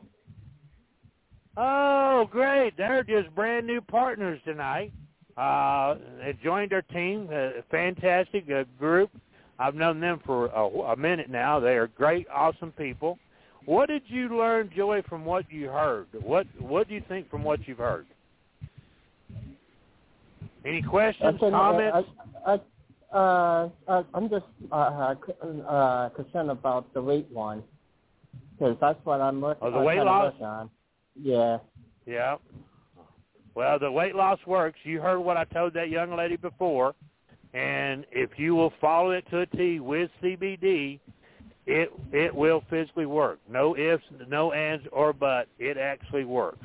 Speaker 2: Oh, great. They're just brand new partners tonight. Uh, they joined our team. A fantastic uh, group. I've known them for a, a minute now. They are great, awesome people. What did you learn, Joey, from what you heard? What What do you think from what you've heard? Any questions,
Speaker 5: Been,
Speaker 2: comments?
Speaker 5: Uh, uh, uh, uh, I'm just uh, uh, concerned about the weight one. because that's what I'm looking.
Speaker 2: Oh, the weight loss.
Speaker 5: On. Yeah.
Speaker 2: Yeah. Well, the weight loss works. You heard what I told that young lady before, and if you will follow it to a T with C B D, it it will physically work. No ifs, no ands, or buts. It actually works.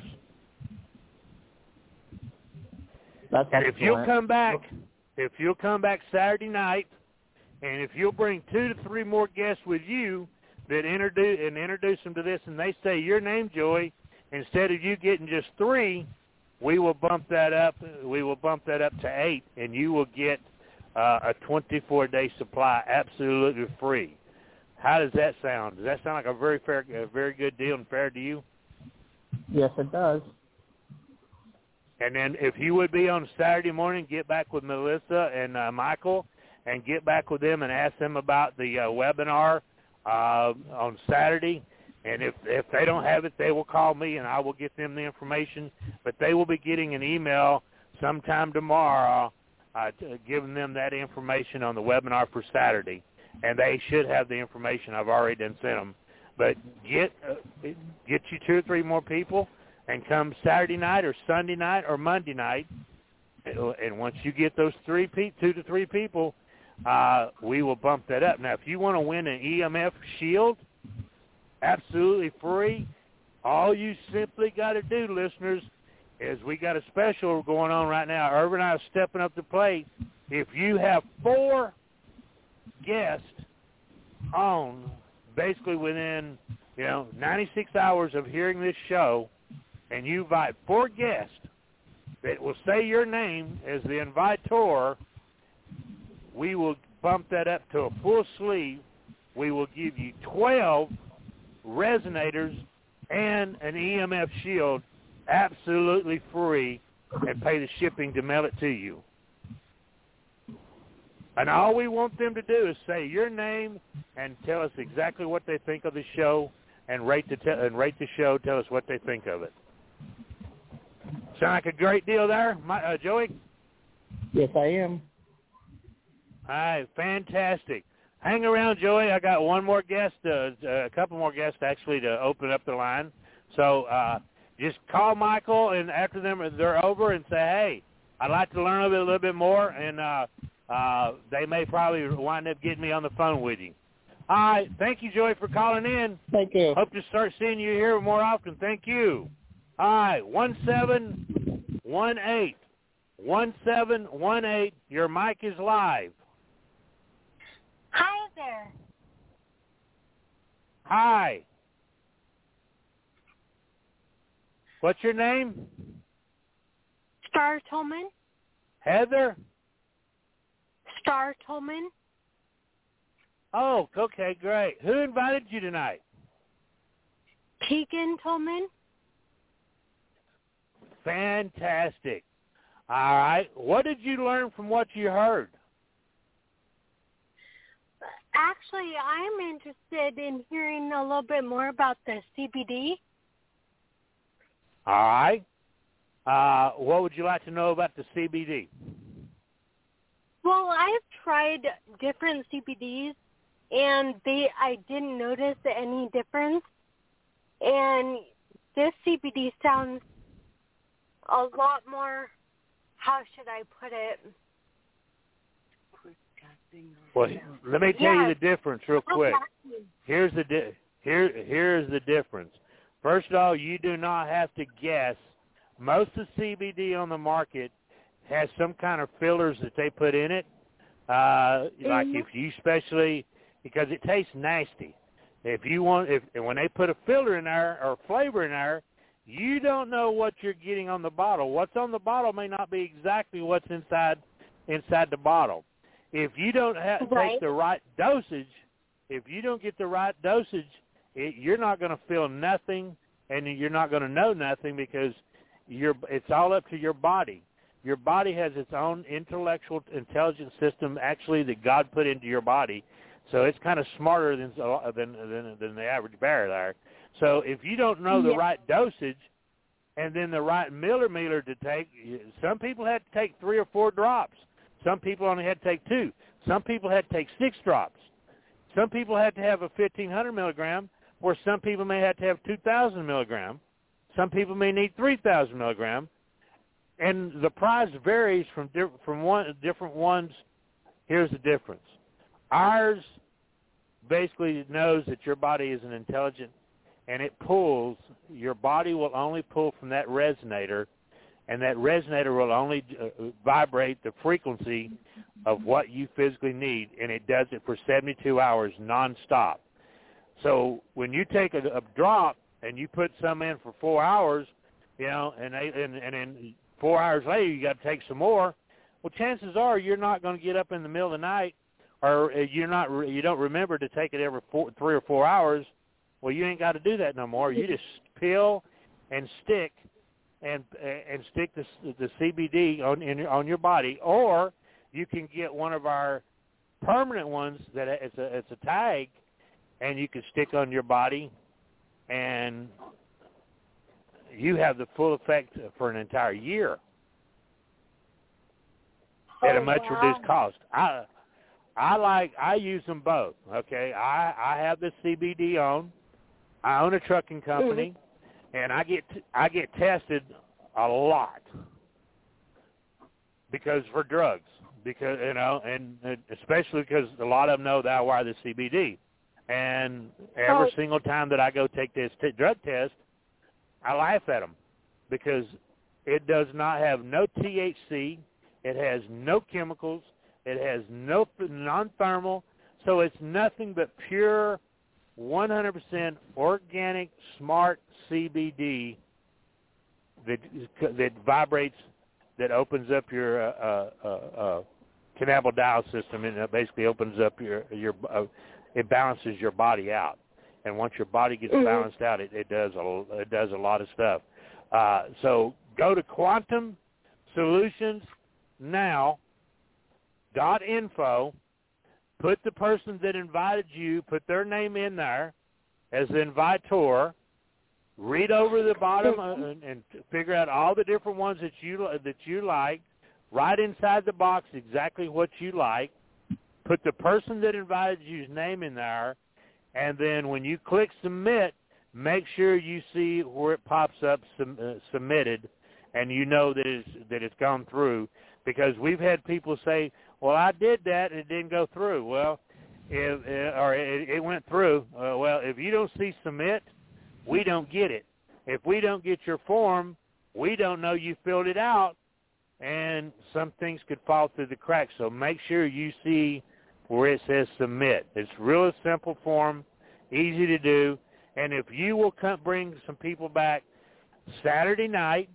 Speaker 5: That's
Speaker 2: and
Speaker 5: excellent.
Speaker 2: if you'll come back, if you'll come back Saturday night, and if you'll bring two to three more guests with you that introduce and introduce them to this, and they say your name, Joey, instead of you getting just three, we will bump that up. We will bump that up to eight, and you will get uh, a twenty-four day supply absolutely free. How does that sound? Does that sound like a very fair, a very good deal and fair to you?
Speaker 5: Yes, it does.
Speaker 2: And then if you would be on Saturday morning, get back with Melissa and uh, Michael, and get back with them and ask them about the uh, webinar uh, on Saturday. And if if they don't have it, they will call me, and I will get them the information. But they will be getting an email sometime tomorrow uh, to, giving them that information on the webinar for Saturday. And they should have the information. I've already done sent them. But get uh, get you two or three more people, and come Saturday night or Sunday night or Monday night. And once you get those three, pe- two to three people, uh, we will bump that up. Now, if you want to win an E M F Shield, absolutely free, all you simply got to do, listeners, is we got a special going on right now. Irvin and I are stepping up the plate. If you have four guests on basically within, you know, ninety-six hours of hearing this show, and you invite four guests that will say your name as the invitor, we will bump that up to a full sleeve. We will give you twelve resonators and an E M F shield absolutely free, and pay the shipping to mail it to you. And all we want them to do is say your name and tell us exactly what they think of the show, and rate the te- and rate the show. Tell us what they think of it. Sound like a great deal there, My, uh, Joey?
Speaker 5: Yes, I am.
Speaker 2: All right, fantastic. Hang around, Joey. I got one more guest, uh, a couple more guests actually to open up the line. So uh, just call Michael, and after them they're over, and say, hey, I'd like to learn a little bit, a little bit more, and uh, uh, they may probably wind up getting me on the phone with you. All right, thank you, Joey, for calling in.
Speaker 5: Thank you.
Speaker 2: Hope to start seeing you here more often. Thank you. All right, one seven one eight. one seven one eight. Your mic is live.
Speaker 6: Hi there.
Speaker 2: Hi. What's your name?
Speaker 6: Star Tolman.
Speaker 2: Heather?
Speaker 6: Star Tolman.
Speaker 2: Oh, okay, great. Who invited you tonight?
Speaker 6: Keegan Tolman.
Speaker 2: Fantastic. All right. What did you learn from what you heard?
Speaker 6: Actually, I'm interested in hearing a little bit more about the C B D.
Speaker 2: All right. Uh, what would you like to know about the C B D?
Speaker 6: Well, I've tried different C B Ds, and they I didn't notice any difference. And this C B D sounds a lot more, how should I put it?
Speaker 2: Well, let me tell
Speaker 6: yeah.
Speaker 2: you the difference real quick. Here's the di- here here's the difference. First of all, you do not have to guess. Most of the C B D on the market has some kind of fillers that they put in it. Uh, mm-hmm. Like if you especially, because it tastes nasty. If you want, if and when they put a filler in there or flavor in there, you don't know what you're getting on the bottle. What's on the bottle may not be exactly what's inside inside the bottle. If you don't have,
Speaker 6: right.
Speaker 2: take the right dosage, if you don't get the right dosage, it, you're not going to feel nothing, and you're not going to know nothing because you're, it's all up to your body. Your body has its own intellectual intelligence system, actually, that God put into your body. So it's kind of smarter than than than, than the average bear there. So if you don't know the
Speaker 6: yeah.
Speaker 2: right dosage and then the right millimeter to take, some people had to take three or four drops. Some people only had to take two. Some people had to take six drops. Some people had to have a fifteen hundred milligram. where some people may have to have two thousand milligram. Some people may need three thousand milligram. And the price varies from diff- from one different ones. Here's the difference. Ours basically knows that your body is an intelligent, and it pulls. Your body will only pull from that resonator, and that resonator will only uh, vibrate the frequency of what you physically need, and it does it for seventy-two hours nonstop. So when you take a, a drop and you put some in for four hours, you know, and they, and and then four hours later you got to take some more. Well, chances are you're not going to get up in the middle of the night, or you're not you don't remember to take it every four, three or four hours. Well, you ain't got to do that no more. You just peel and stick and and stick the the C B D on in, on your body, or you can get one of our permanent ones that it's a it's a tag, and you can stick on your body, and you have the full effect for an entire year at a much
Speaker 6: wow.
Speaker 2: reduced cost. I I like I use them both. Okay, I I have the C B D on. I own a trucking company, mm-hmm. and I get I get tested a lot because for drugs, because you know, and especially because a lot of them know that I wear the C B D, and every oh. single time that I go take this t- drug test, I laugh at them because it does not have no T H C, it has no chemicals, it has no non-thermal, so it's nothing but pure one hundred percent organic, smart C B D that that vibrates, that opens up your uh, uh, uh, cannabidiol system, and it basically opens up your your. Uh, it balances your body out, and once your body gets mm-hmm. balanced out, it, it does a it does a lot of stuff. Uh, so go to Quantum Solutions Now dot info. Put the person that invited you, put their name in there as the invitor. Read over the bottom and, and figure out all the different ones that you that you like. Write inside the box exactly what you like. Put the person that invited you's name in there, and then when you click submit, make sure you see where it pops up sum, uh, submitted, and you know that it's that it's gone through. Because we've had people say, well, I did that and it didn't go through. Well, if, or it, it went through. Uh, well, if you don't see submit, we don't get it. If we don't get your form, we don't know you filled it out, and some things could fall through the cracks. So make sure you see where it says submit. It's really simple form, easy to do. And if you will come bring some people back Saturday night,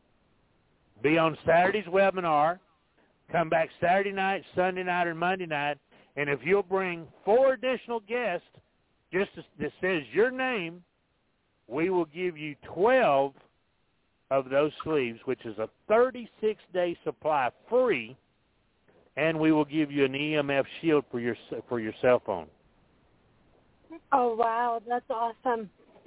Speaker 2: be on Saturday's webinar, come back Saturday night, Sunday night, or Monday night, and if you'll bring four additional guests, just that says your name, we will give you twelve of those sleeves, which is a thirty-six day supply free, and we will give you an E M F shield for your for your cell phone.
Speaker 6: Oh, wow. That's awesome.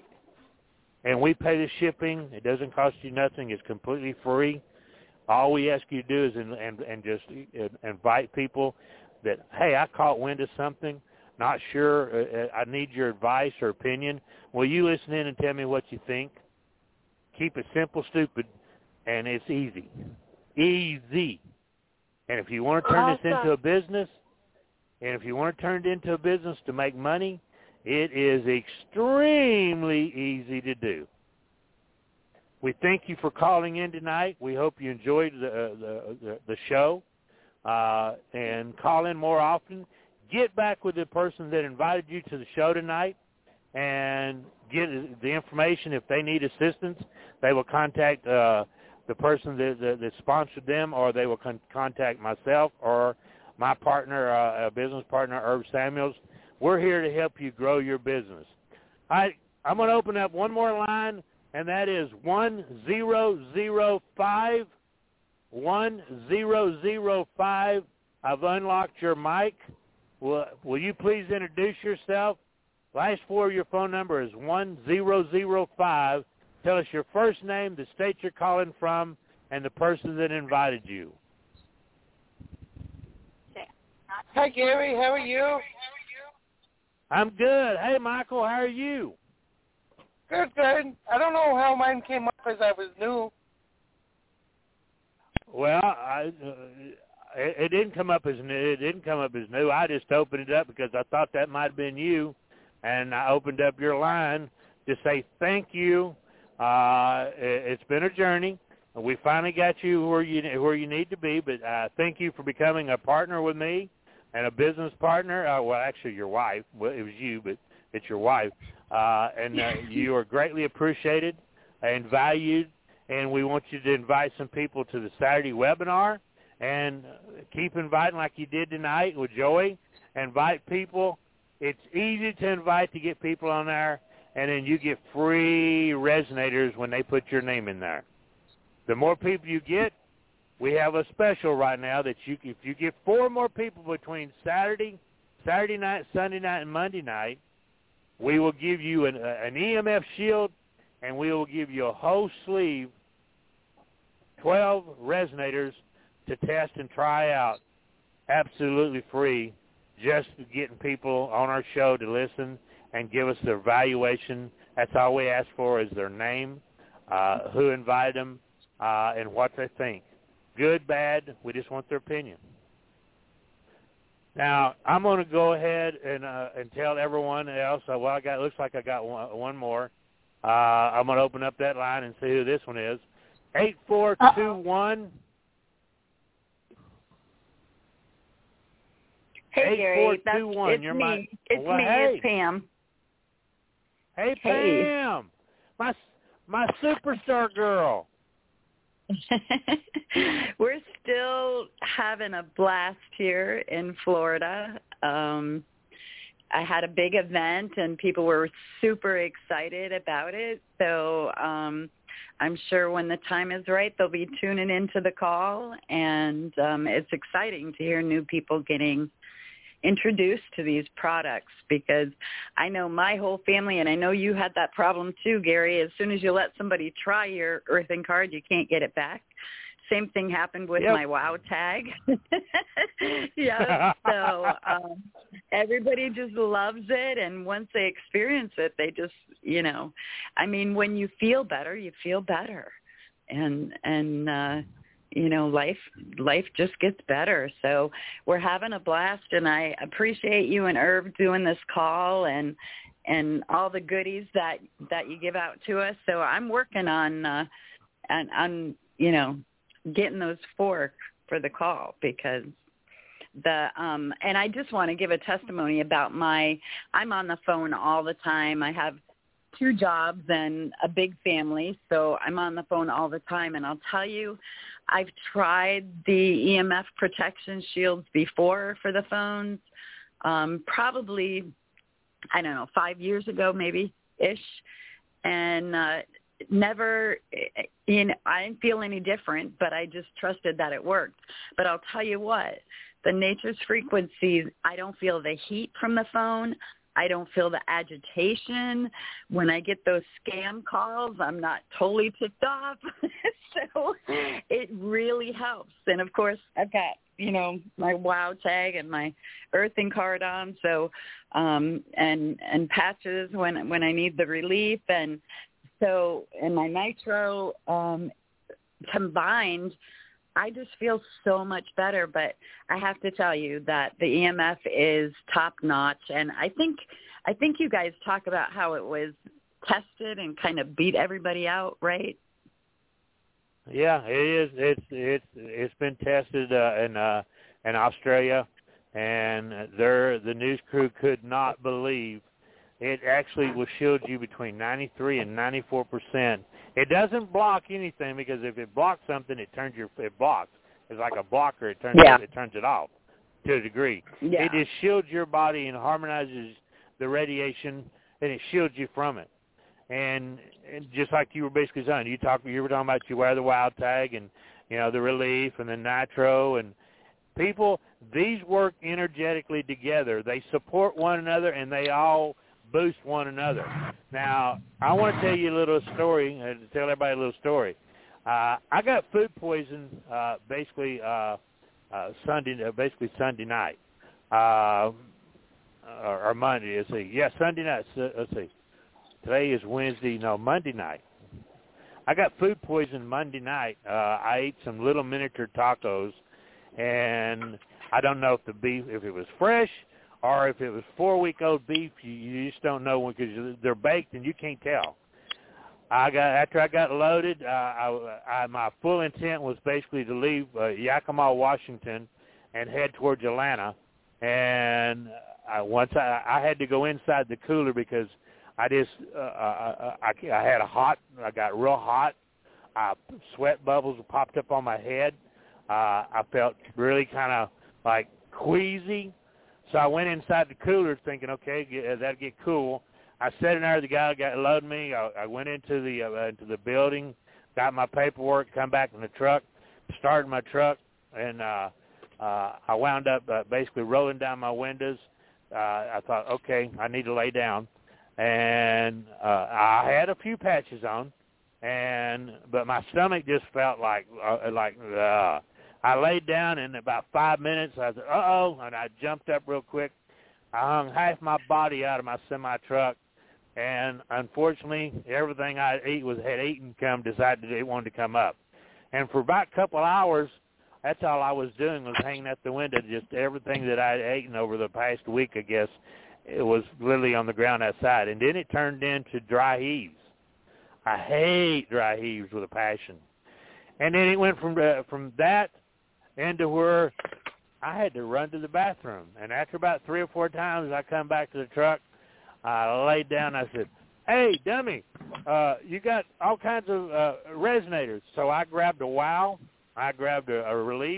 Speaker 2: And we pay the shipping. It doesn't cost you nothing. It's completely free. All we ask you to do is in, and, and just invite people that, hey, I caught wind of something, not sure, uh, I need your advice or opinion. Will you listen in and tell me what you think? Keep it simple, stupid, and it's easy. Easy. And if you want to turn
Speaker 6: awesome.
Speaker 2: this into a business, and if you want to turn it into a business to make money, it is extremely easy to do. We thank you for calling in tonight. We hope you enjoyed the uh, the, the, the show, uh, and call in more often. Get back with the person that invited you to the show tonight, and get the information. If they need assistance, they will contact uh, the person that, that, that sponsored them, or they will con- contact myself or my partner, uh, business partner, Herb Samuels. We're here to help you grow your business. All right, I'm going to open up one more line, and that is one zero zero five, one zero zero five. I've unlocked your mic. Will, will you please introduce yourself? Last four of your phone number is one zero zero five. Tell us your first name, the state you're calling from, and the person that invited you.
Speaker 7: Hi, Gary. How are you?
Speaker 2: I'm good. Hey, Michael, how are you?
Speaker 7: Good, good. I don't know how mine came up as I was new.
Speaker 2: Well, I, uh, it, it didn't come up as new. It didn't come up as new. I just opened it up because I thought that might have been you, and I opened up your line to say thank you. Uh, it, it's been a journey. We finally got you where you where you need to be, but uh, thank you for becoming a partner with me and a business partner. Uh, well, actually, your wife. Well, it was you, but it's your wife. Uh, and uh, you are greatly appreciated and valued, and we want you to invite some people to the Saturday webinar, and keep inviting like you did tonight with Joey. Invite people. It's easy to invite to get people on there, and then you get free resonators when they put your name in there. The more people you get, we have a special right now that you, if you get four more people between Saturday, Saturday night, Sunday night, and Monday night, we will give you an, an E M F shield, and we will give you a whole sleeve, twelve resonators to test and try out, absolutely free, just getting people on our show to listen and give us their evaluation. That's all we ask for is their name, uh, who invited them, uh, and what they think. Good, bad, we just want their opinion. Now, I'm going to go ahead and uh, and tell everyone else, uh, well, I got, looks like I got one, one more. Uh, I'm going to open up that line and see who this one is. eight four two one.
Speaker 8: Hey, Gary. That's, it's
Speaker 2: You're
Speaker 8: me.
Speaker 2: my,
Speaker 8: it's
Speaker 2: well,
Speaker 8: me.
Speaker 2: hey.
Speaker 8: It's Pam.
Speaker 2: Hey,
Speaker 8: Hey.
Speaker 2: Pam. My, my superstar girl.
Speaker 8: We're still having a blast here in Florida. Um, I had a big event, and people were super excited about it. So um, I'm sure when the time is right, they'll be tuning into the call. And um, it's exciting to hear new people getting introduced to these products, because I know my whole family, and I know you had that problem too, Gary. As soon as you let somebody try your earthing card, you can't get it back. Same thing happened with
Speaker 2: Yep.
Speaker 8: my WOW tag. yeah, so um, everybody just loves it, and once they experience it, they just, you know, I mean, when you feel better, you feel better, and and uh, you know, life life just gets better. So we're having a blast, and I appreciate you and Irv doing this call and and all the goodies that that you give out to us. So I'm working on uh, on, on you know, getting those four for the call, because the um and I just want to give a testimony about my I'm on the phone all the time. I have two jobs and a big family, so I'm on the phone all the time. And I'll tell you, I've tried the E M F protection shields before for the phones, um, probably, I don't know, five years ago maybe-ish, and uh, never, you know, I didn't feel any different, but I just trusted that it worked. But I'll tell you what, the nature's frequencies, I don't feel the heat from the phone. I don't feel the agitation. When I get those scam calls, I'm not totally ticked off. So it really helps. And, of course, I've got, you know, my WOW tag and my earthing card on, so um, and and patches when when I need the relief. And so and my nitro um, combined, I just feel so much better. But I have to tell you that the E M F is top notch, and I think I think you guys talk about how it was tested and kind of beat everybody out, right?
Speaker 2: Yeah, it is. It's it's it's been tested uh, in uh, in Australia, and there the news crew could not believe it actually will shield you between ninety-three and ninety-four percent. It doesn't block anything, because if it blocks something, it turns your it blocks. It's like a blocker. It turns
Speaker 8: yeah.
Speaker 2: it, it turns it off to a degree.
Speaker 8: Yeah.
Speaker 2: It just shields your body and harmonizes the radiation, and it shields you from it. And, and just like you were basically saying, you talk you were talking about you wear the WOW tag and, you know, the relief and the nitro, and people, these work energetically together. They support one another, and they all boost one another. Now, I want to tell you a little story, uh, to tell everybody a little story. Uh, I got food poison uh, basically uh, uh, Sunday, uh, basically Sunday night, uh, or, or Monday. Let's see, yeah, Sunday night. So, let's see. today is Wednesday, no, Monday night. I got food poisoning Monday night. Uh, I ate some little miniature tacos, and I don't know if the beef, if it was fresh or if it was four-week-old beef. You, you just don't know because they're baked and you can't tell. I got after I got loaded, uh, I, I, my full intent was basically to leave uh, Yakima, Washington, and head towards Atlanta. And I, once I, I had to go inside the cooler because I just uh, I, I, I had a hot. I got real hot. Uh, sweat bubbles popped up on my head. Uh, I felt really kind of like queasy. So I went inside the cooler thinking, okay, get, that'll get cool. I sat in there. The guy got loaded me. I, I went into the uh, into the building, got my paperwork, come back in the truck, started my truck, and uh, uh, I wound up uh, basically rolling down my windows. Uh, I thought, okay, I need to lay down, and uh, I had a few patches on, and but my stomach just felt like uh, like uh, I laid down. In about five minutes, I said, uh oh, and I jumped up real quick. I hung half my body out of my semi truck. And unfortunately, everything I ate was had eaten come decided it wanted to come up. And for about a couple of hours, that's all I was doing was hanging out the window. Just everything that I'd eaten over the past week, I guess, it was literally on the ground outside. And then it turned into dry heaves. I hate dry heaves with a passion. And then it went from uh, from that into where I had to run to the bathroom. And after about three or four times, I come back to the truck. I laid down. I said, hey, dummy, uh, you got all kinds of uh, resonators. So I grabbed a wow, I grabbed a, a relief,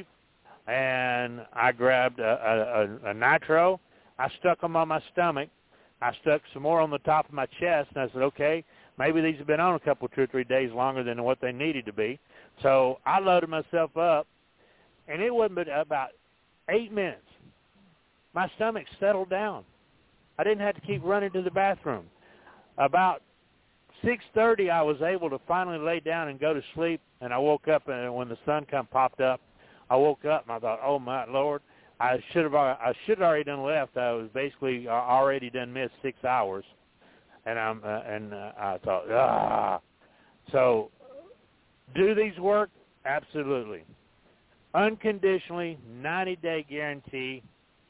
Speaker 2: and I grabbed a, a, a nitro. I stuck them on my stomach. I stuck some more on the top of my chest, and I said, okay, maybe these have been on a couple, two or three days longer than what they needed to be. So I loaded myself up, and it wasn't but about eight minutes. My stomach settled down. I didn't have to keep running to the bathroom. About six thirty, I was able to finally lay down and go to sleep, and I woke up, and when the sun come popped up, I woke up, and I thought, oh, my Lord, I should have I should have already done left. I was basically already done missed six hours, and, I'm, uh, and uh, I thought, ah. So do these work? Absolutely. Unconditionally, ninety-day guarantee.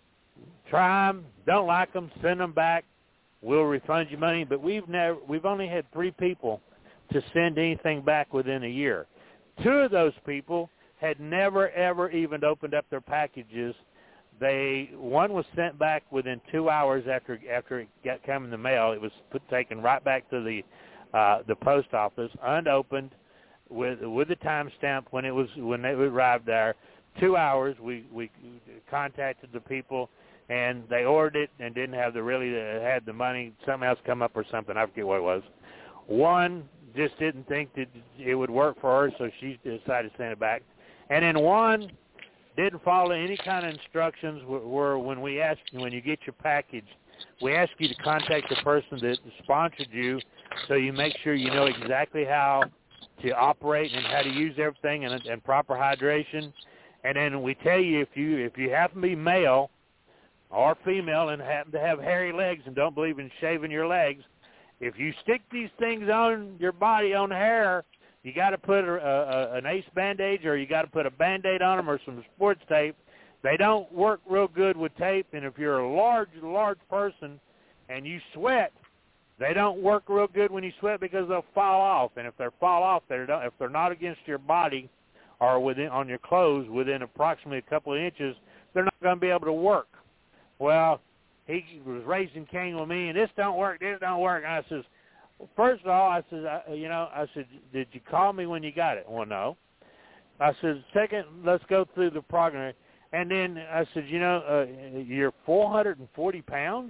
Speaker 2: Try them. Don't like them. Send them back. We'll refund you money. But we've never. We've only had three people to send anything back within a year. Two of those people had never, ever even opened up their packages. They one was sent back within two hours after after it got come in the mail. It was put, taken right back to the uh, the post office, unopened, with with the timestamp when it was when it arrived there. Two hours. We we contacted the people. And they ordered it and didn't have the really uh, had the money. Something else come up or something. I forget what it was. One just didn't think that it would work for her, so she decided to send it back. And then one didn't follow any kind of instructions. Where when we ask when you get your package, we ask you to contact the person that sponsored you, so you make sure you know exactly how to operate and how to use everything and, and proper hydration. And then we tell you if you if you happen to be male or female and happen to have hairy legs and don't believe in shaving your legs, if you stick these things on your body on hair, you got to put a, a, an ace bandage or you got to put a Band-Aid on them or some sports tape. They don't work real good with tape, and if you're a large, large person and you sweat, they don't work real good when you sweat because they'll fall off. And if they fall off, they're if they're not against your body or within on your clothes within approximately a couple of inches, they're not going to be able to work. Well, he was raising Cain with me, and this don't work, this don't work. And I says, well, first of all, I said, I, you know, I said, did you call me when you got it? Well, no. I said, second, let's go through the program. And then I said, you know, uh, you're four hundred forty pounds?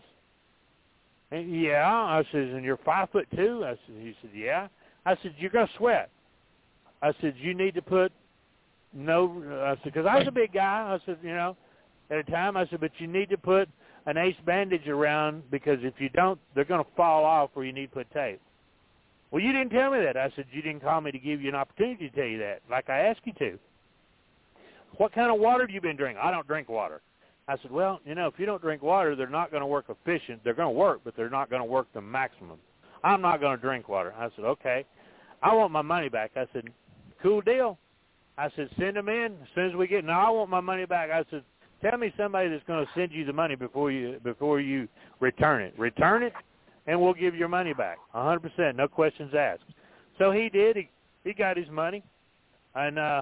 Speaker 2: And, yeah. I said, and you're five foot two? I said, he said, yeah. I said, you're going to sweat. I said, you need to put no, I said, because I was a big guy. I said, you know, at a time, I said, but you need to put an ace bandage around because if you don't, they're going to fall off or you need to put tape. Well, you didn't tell me that. I said, you didn't call me to give you an opportunity to tell you that, like I asked you to. What kind of water have you been drinking? I don't drink water. I said, well, you know, if you don't drink water, they're not going to work efficient. They're going to work, but they're not going to work the maximum. I'm not going to drink water. I said, okay. I want my money back. I said, cool deal. I said, send them in as soon as we get. No, I want my money back. I said, tell me somebody that's going to send you the money before you before you return it. Return it, and we'll give your money back, one hundred percent, no questions asked. So he did. He, he got his money, and uh,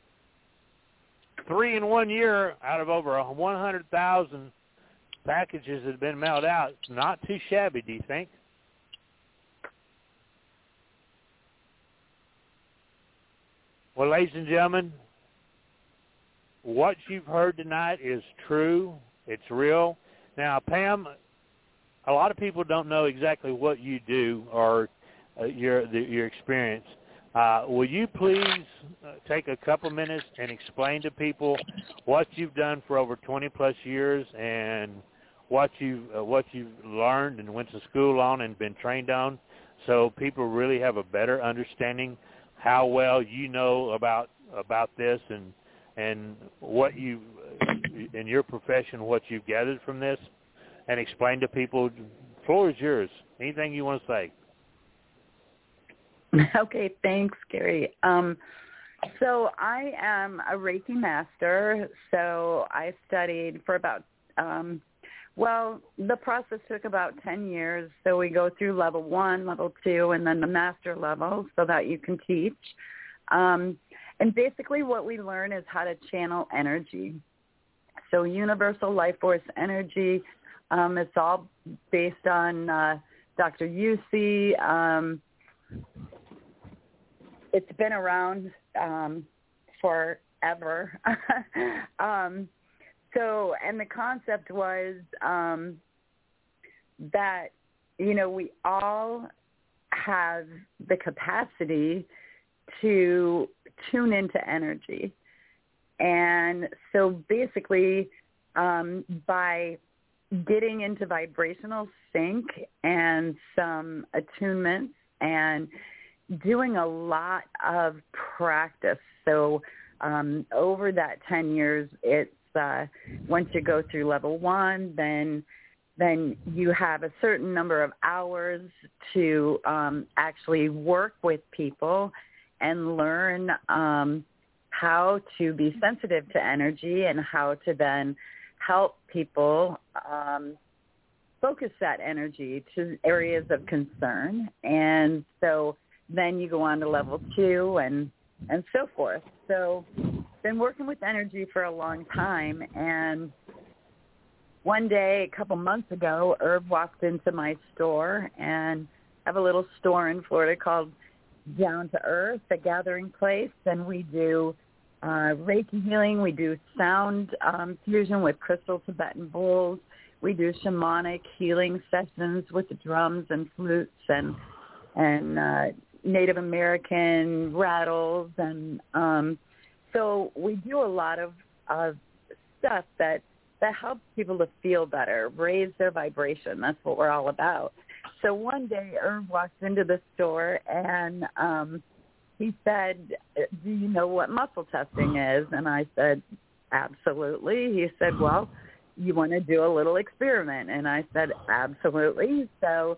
Speaker 2: three in one year out of over one hundred thousand packages that have been mailed out. Not too shabby, do you think? Well, ladies and gentlemen, what you've heard tonight is true. It's real. Now, Pam, a lot of people don't know exactly what you do or uh, your the, your experience. Uh, will you please uh, take a couple minutes and explain to people what you've done for over twenty plus years and what you uh, what you've learned and went to school on and been trained on, so people really have a better understanding how well you know about about this and and what you in your profession, what you've gathered from this, and explain to people. The floor is yours. Anything you want to say?
Speaker 8: Okay, thanks, Gary. Um, so I am a Reiki master. So I studied for about, um, well, the process took about ten years. So we go through level one, level two, and then the master level so that you can teach. Um, and basically what we learn is how to channel energy. So universal life force energy, um, it's all based on uh, Doctor Yusi. Um, it's been around um, forever. um, so, and the concept was um, that, you know, we all have the capacity to tune into energy. And so basically um, by getting into vibrational sync and some attunements and doing a lot of practice. So um, over that ten years, it's uh, once you go through level one, then then you have a certain number of hours to um, actually work with people and learn um, how to be sensitive to energy and how to then help people um, focus that energy to areas of concern. And so then you go on to level two and, and so forth. So been working with energy for a long time. And one day, a couple months ago, Herb walked into my store, and I have a little store in Florida called Down to Earth, a gathering place, and we do uh, Reiki healing. We do sound um, fusion with crystal Tibetan bowls. We do shamanic healing sessions with the drums and flutes and and uh, Native American rattles, and um, so we do a lot of, of stuff that that helps people to feel better, raise their vibration. That's what we're all about. So one day, Herb walked into the store, and um, he said, do you know what muscle testing is? And I said, absolutely. He said, well, you want to do a little experiment? And I said, absolutely. So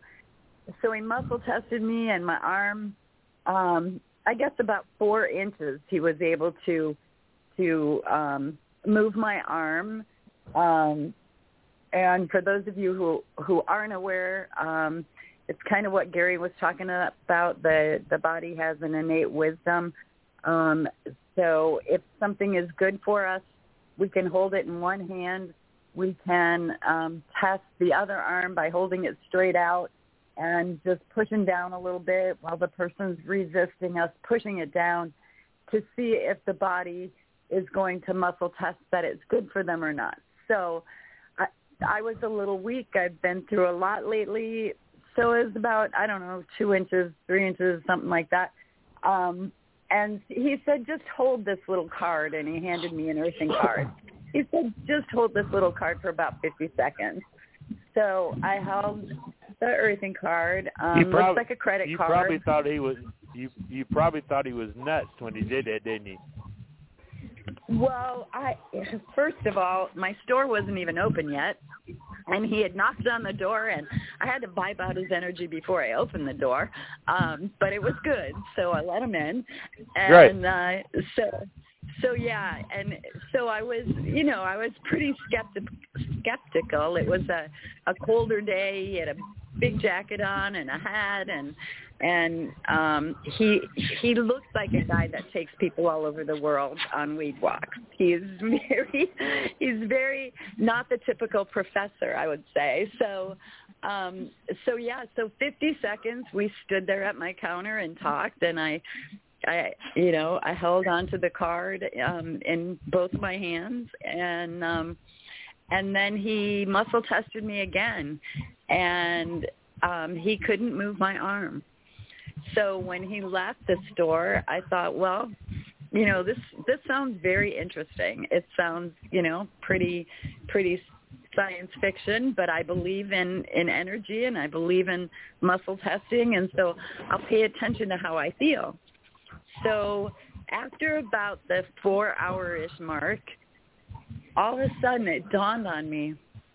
Speaker 8: so he muscle tested me, and my arm, um, I guess about four inches, he was able to to um, move my arm. Um, and for those of you who, who aren't aware, um, it's kind of what Gary was talking about. The, the body has an innate wisdom. Um, so if something is good for us, we can hold it in one hand. We can um, test the other arm by holding it straight out and just pushing down a little bit while the person's resisting us, pushing it down to see if the body is going to muscle test that it's good for them or not. So I, I was a little weak. I've been through a lot lately. So it was about, I don't know, two inches, three inches, something like that. Um, and he said, just hold this little card, and he handed me an earthing card. He said, just hold this little card for about fifty seconds. So I held the earthing card. Um,
Speaker 2: you probably,
Speaker 8: looks like a credit
Speaker 2: you
Speaker 8: card.
Speaker 2: You probably thought he was you. You probably thought he was nuts when he did that, didn't you?
Speaker 8: Well, I first of all, my store wasn't even open yet, And he had knocked on the door, and I had to vibe out his energy before I opened the door. Um, but it was good, so I let him in. And uh, so, so yeah, and so I was, you know, I was pretty skeptic, skeptical. It was a, a colder day. He had a big jacket on and a hat, and and um, he he looks like a guy that takes people all over the world on weed walks. He's very he's very not the typical professor, I would say. So um, so yeah, so fifty seconds we stood there at my counter and talked, and I. I, you know, I held onto the card um, in both my hands, and um, and then he muscle tested me again, and um, he couldn't move my arm. So when he left the store, I thought, well, you know, this this sounds very interesting. It sounds, you know, pretty pretty science fiction, but I believe in, in energy, and I believe in muscle testing, and so I'll pay attention to how I feel. So after about the four-hour-ish mark, all of a sudden it dawned on me,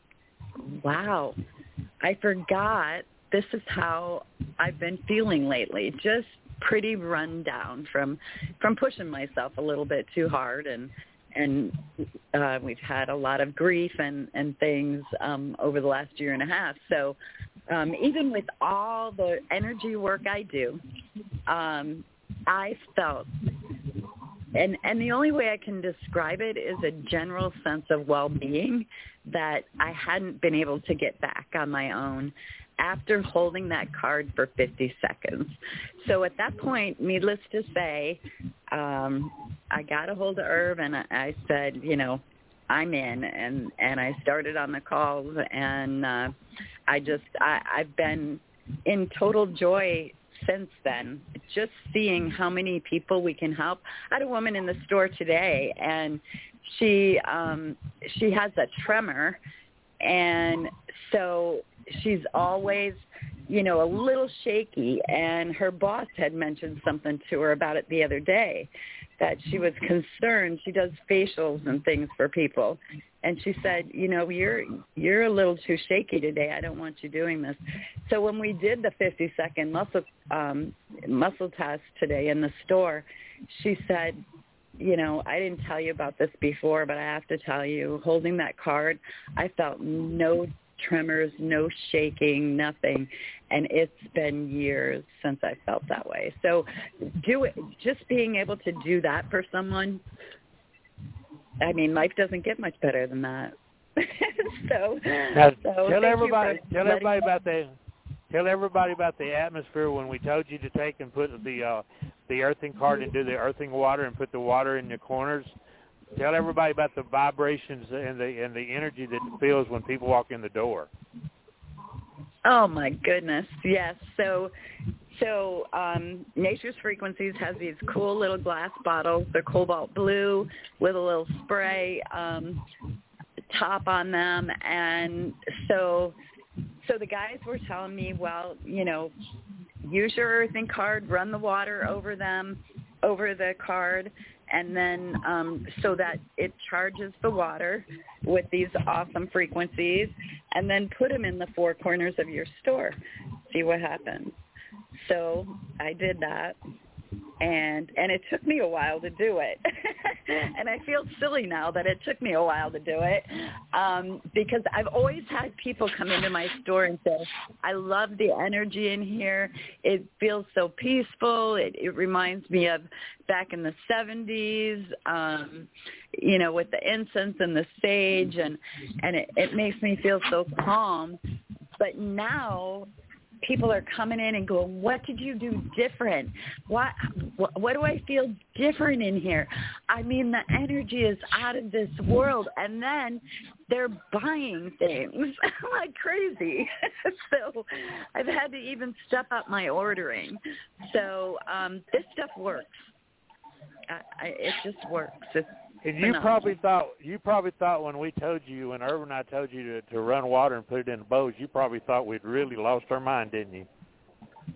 Speaker 8: wow, I forgot this is how I've been feeling lately, just pretty run down from from pushing myself a little bit too hard. And and uh, we've had a lot of grief and, and things um, over the last year and a half. So um, even with all the energy work I do, um, I felt, and, and the only way I can describe it is a general sense of well-being that I hadn't been able to get back on my own after holding that card for fifty seconds. So at that point, needless to say, um, I got a hold of Irv, and I, I said, you know, I'm in, and, and I started on the calls, and uh, I just, I, I've been in total joy since then, just seeing how many people we can help. I had a woman in the store today, and she um, she has a tremor, and so she's always, you know, a little shaky, and her boss had mentioned something to her about it the other day, that she was concerned. She does facials and things for people. And she said, you know, you're you're a little too shaky today. I don't want you doing this. So when we did the fifty-second muscle um, muscle test today in the store, she said, you know, I didn't tell you about this before, but I have to tell you, holding that card, I felt no tremors, no shaking, nothing. And it's been years since I felt that way. So do it, just being able to do that for someone, I mean, life doesn't get much better than that. so,
Speaker 2: now,
Speaker 8: so
Speaker 2: tell everybody, tell everybody
Speaker 8: me.
Speaker 2: about the, tell everybody about the atmosphere when we told you to take and put the uh, the earthing card into the earthing water and put the water in the corners. Tell everybody about the vibrations and the and the energy that it feels when people walk in the door.
Speaker 8: Oh my goodness, yes. So. So um, Nature's Frequencies has these cool little glass bottles. They're cobalt blue with a little spray um, top on them. And so so the guys were telling me, well, you know, use your earthing card, run the water over them, over the card, and then um, so that it charges the water with these awesome frequencies, and then put them in the four corners of your store. See what happens. So I did that, and and it took me a while to do it. And I feel silly now that it took me a while to do it, um, because I've always had people come into my store and say, I love the energy in here. It feels so peaceful. It, it reminds me of back in the seventies, um, you know, with the incense and the sage, and, and it, it makes me feel so calm. But now people are coming in and going, what did you do different? What, what what do I feel different in here? I mean, the energy is out of this world. And then they're buying things like crazy. So I've had to even step up my ordering. So um, this stuff works. I, I, it just works. It's
Speaker 2: And you probably thought you probably thought when we told you, when Irv and I told you to, to run water and put it in bowls, you probably thought we'd really lost our mind, didn't you?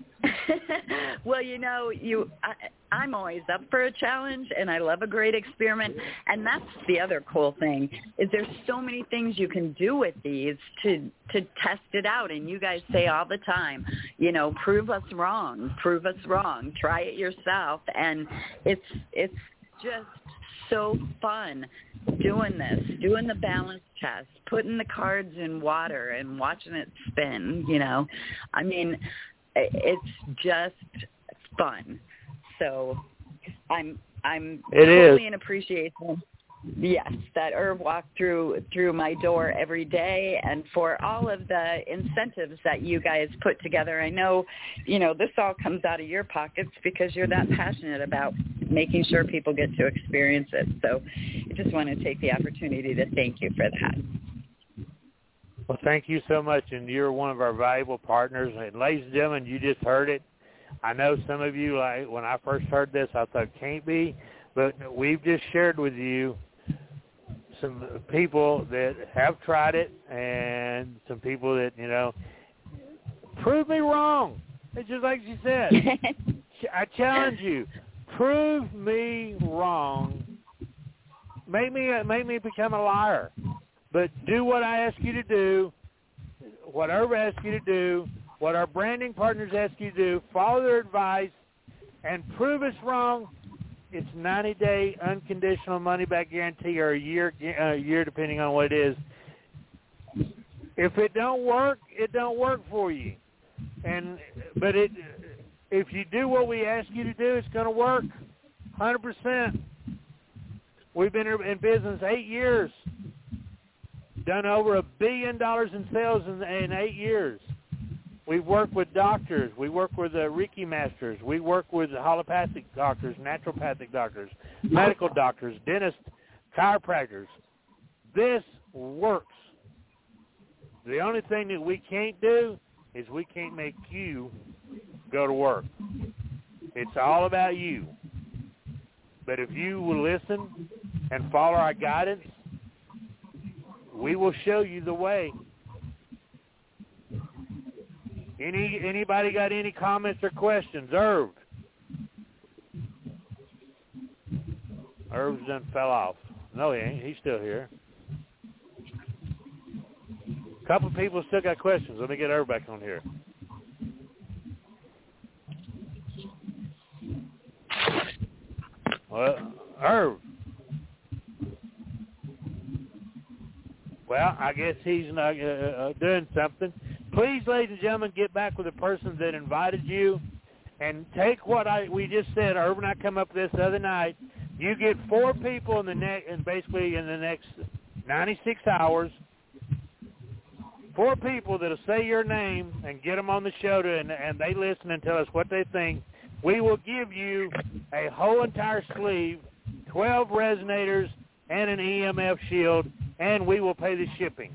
Speaker 8: Well, you know, you I, I'm always up for a challenge, and I love a great experiment. And that's the other cool thing is there's so many things you can do with these to to test it out. And you guys say all the time, you know, prove us wrong, prove us wrong, try it yourself. And it's it's just so fun doing this, doing the balance test, putting the cards in water and watching it spin, you know. I mean, it's just fun. So I'm I'm
Speaker 2: it
Speaker 8: totally
Speaker 2: is.
Speaker 8: in appreciation. Yes, that Irv walked through through my door every day, and for all of the incentives that you guys put together. I know, you know, this all comes out of your pockets because you're that passionate about making sure people get to experience it. So I just want to take the opportunity to thank you for that.
Speaker 2: Well, thank you so much, and you're one of our valuable partners. And ladies and gentlemen, you just heard it. I know some of you, like when I first heard this, I thought, can't be, but we've just shared with you some people that have tried it and some people that, you know, prove me wrong. It's just like she said. I challenge you. Prove me wrong. Make me, make me become a liar. But do what I ask you to do, whatever I ask you to do, what our branding partners ask you to do, follow their advice, and prove us wrong. It's ninety-day unconditional money-back guarantee, or a year, a year depending on what it is. If it don't work, it don't work for you. And but it, if you do what we ask you to do, it's going to work, one hundred percent. We've been in business eight years, done over a billion dollars in sales in, in eight years. We work with doctors. We work with uh, Reiki masters. We work with allopathic doctors, naturopathic doctors, medical doctors, dentists, chiropractors. This works. The only thing that we can't do is we can't make you go to work. It's all about you. But if you will listen and follow our guidance, we will show you the way. Any anybody got any comments or questions? Irv. Irv's done fell off. No, he ain't. He's still here. A couple of people still got questions. Let me get Irv back on here. Well, Irv. Well, I guess he's not uh, uh, doing something. Please, ladies and gentlemen, get back with the person that invited you and take what I we just said. Irv and I come up with this the other night. You get four people in the next, and basically in the next ninety-six hours, four people that'll say your name and get them on the show to, and, and they listen and tell us what they think. We will give you a whole entire sleeve, twelve resonators, and an E M F shield, and we will pay the shipping.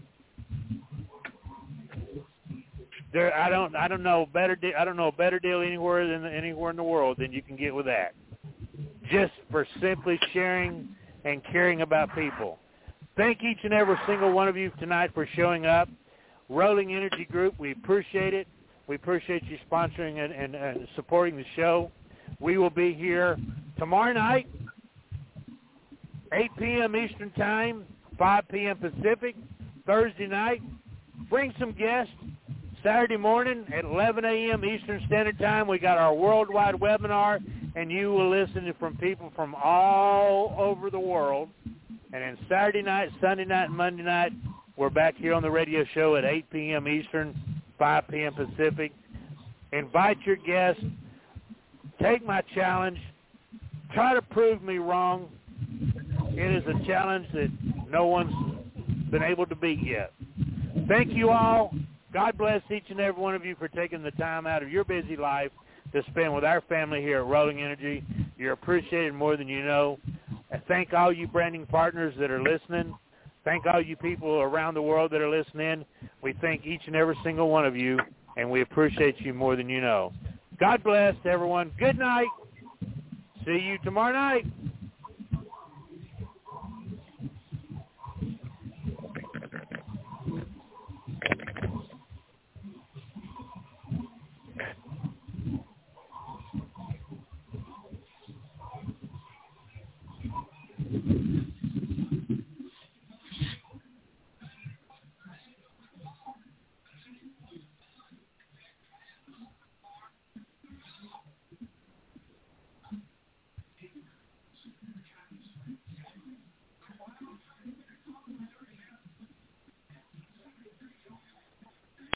Speaker 2: There, I don't, I don't know better. De- I don't know a better deal anywhere than anywhere in the world than you can get with that. Just for simply sharing and caring about people. Thank each and every single one of you tonight for showing up. Rolling Energy Group, we appreciate it. We appreciate you sponsoring and, and, and supporting the show. We will be here tomorrow night, eight p.m. Eastern Time, five p.m. Pacific. Thursday night, bring some guests. Saturday morning at eleven a.m. Eastern Standard Time, we got our worldwide webinar, and you will listen from people from all over the world. And then Saturday night, Sunday night, and Monday night, we're back here on the radio show at eight p.m. Eastern, five p.m. Pacific. Invite your guests. Take my challenge. Try to prove me wrong. It is a challenge that no one's been able to beat yet. Thank you all. God bless each and every one of you for taking the time out of your busy life to spend with our family here at Rolling Energy. You're appreciated more than you know. I thank all you branding partners that are listening. Thank all you people around the world that are listening. We thank each and every single one of you, and we appreciate you more than you know. God bless everyone. Good night. See you tomorrow night.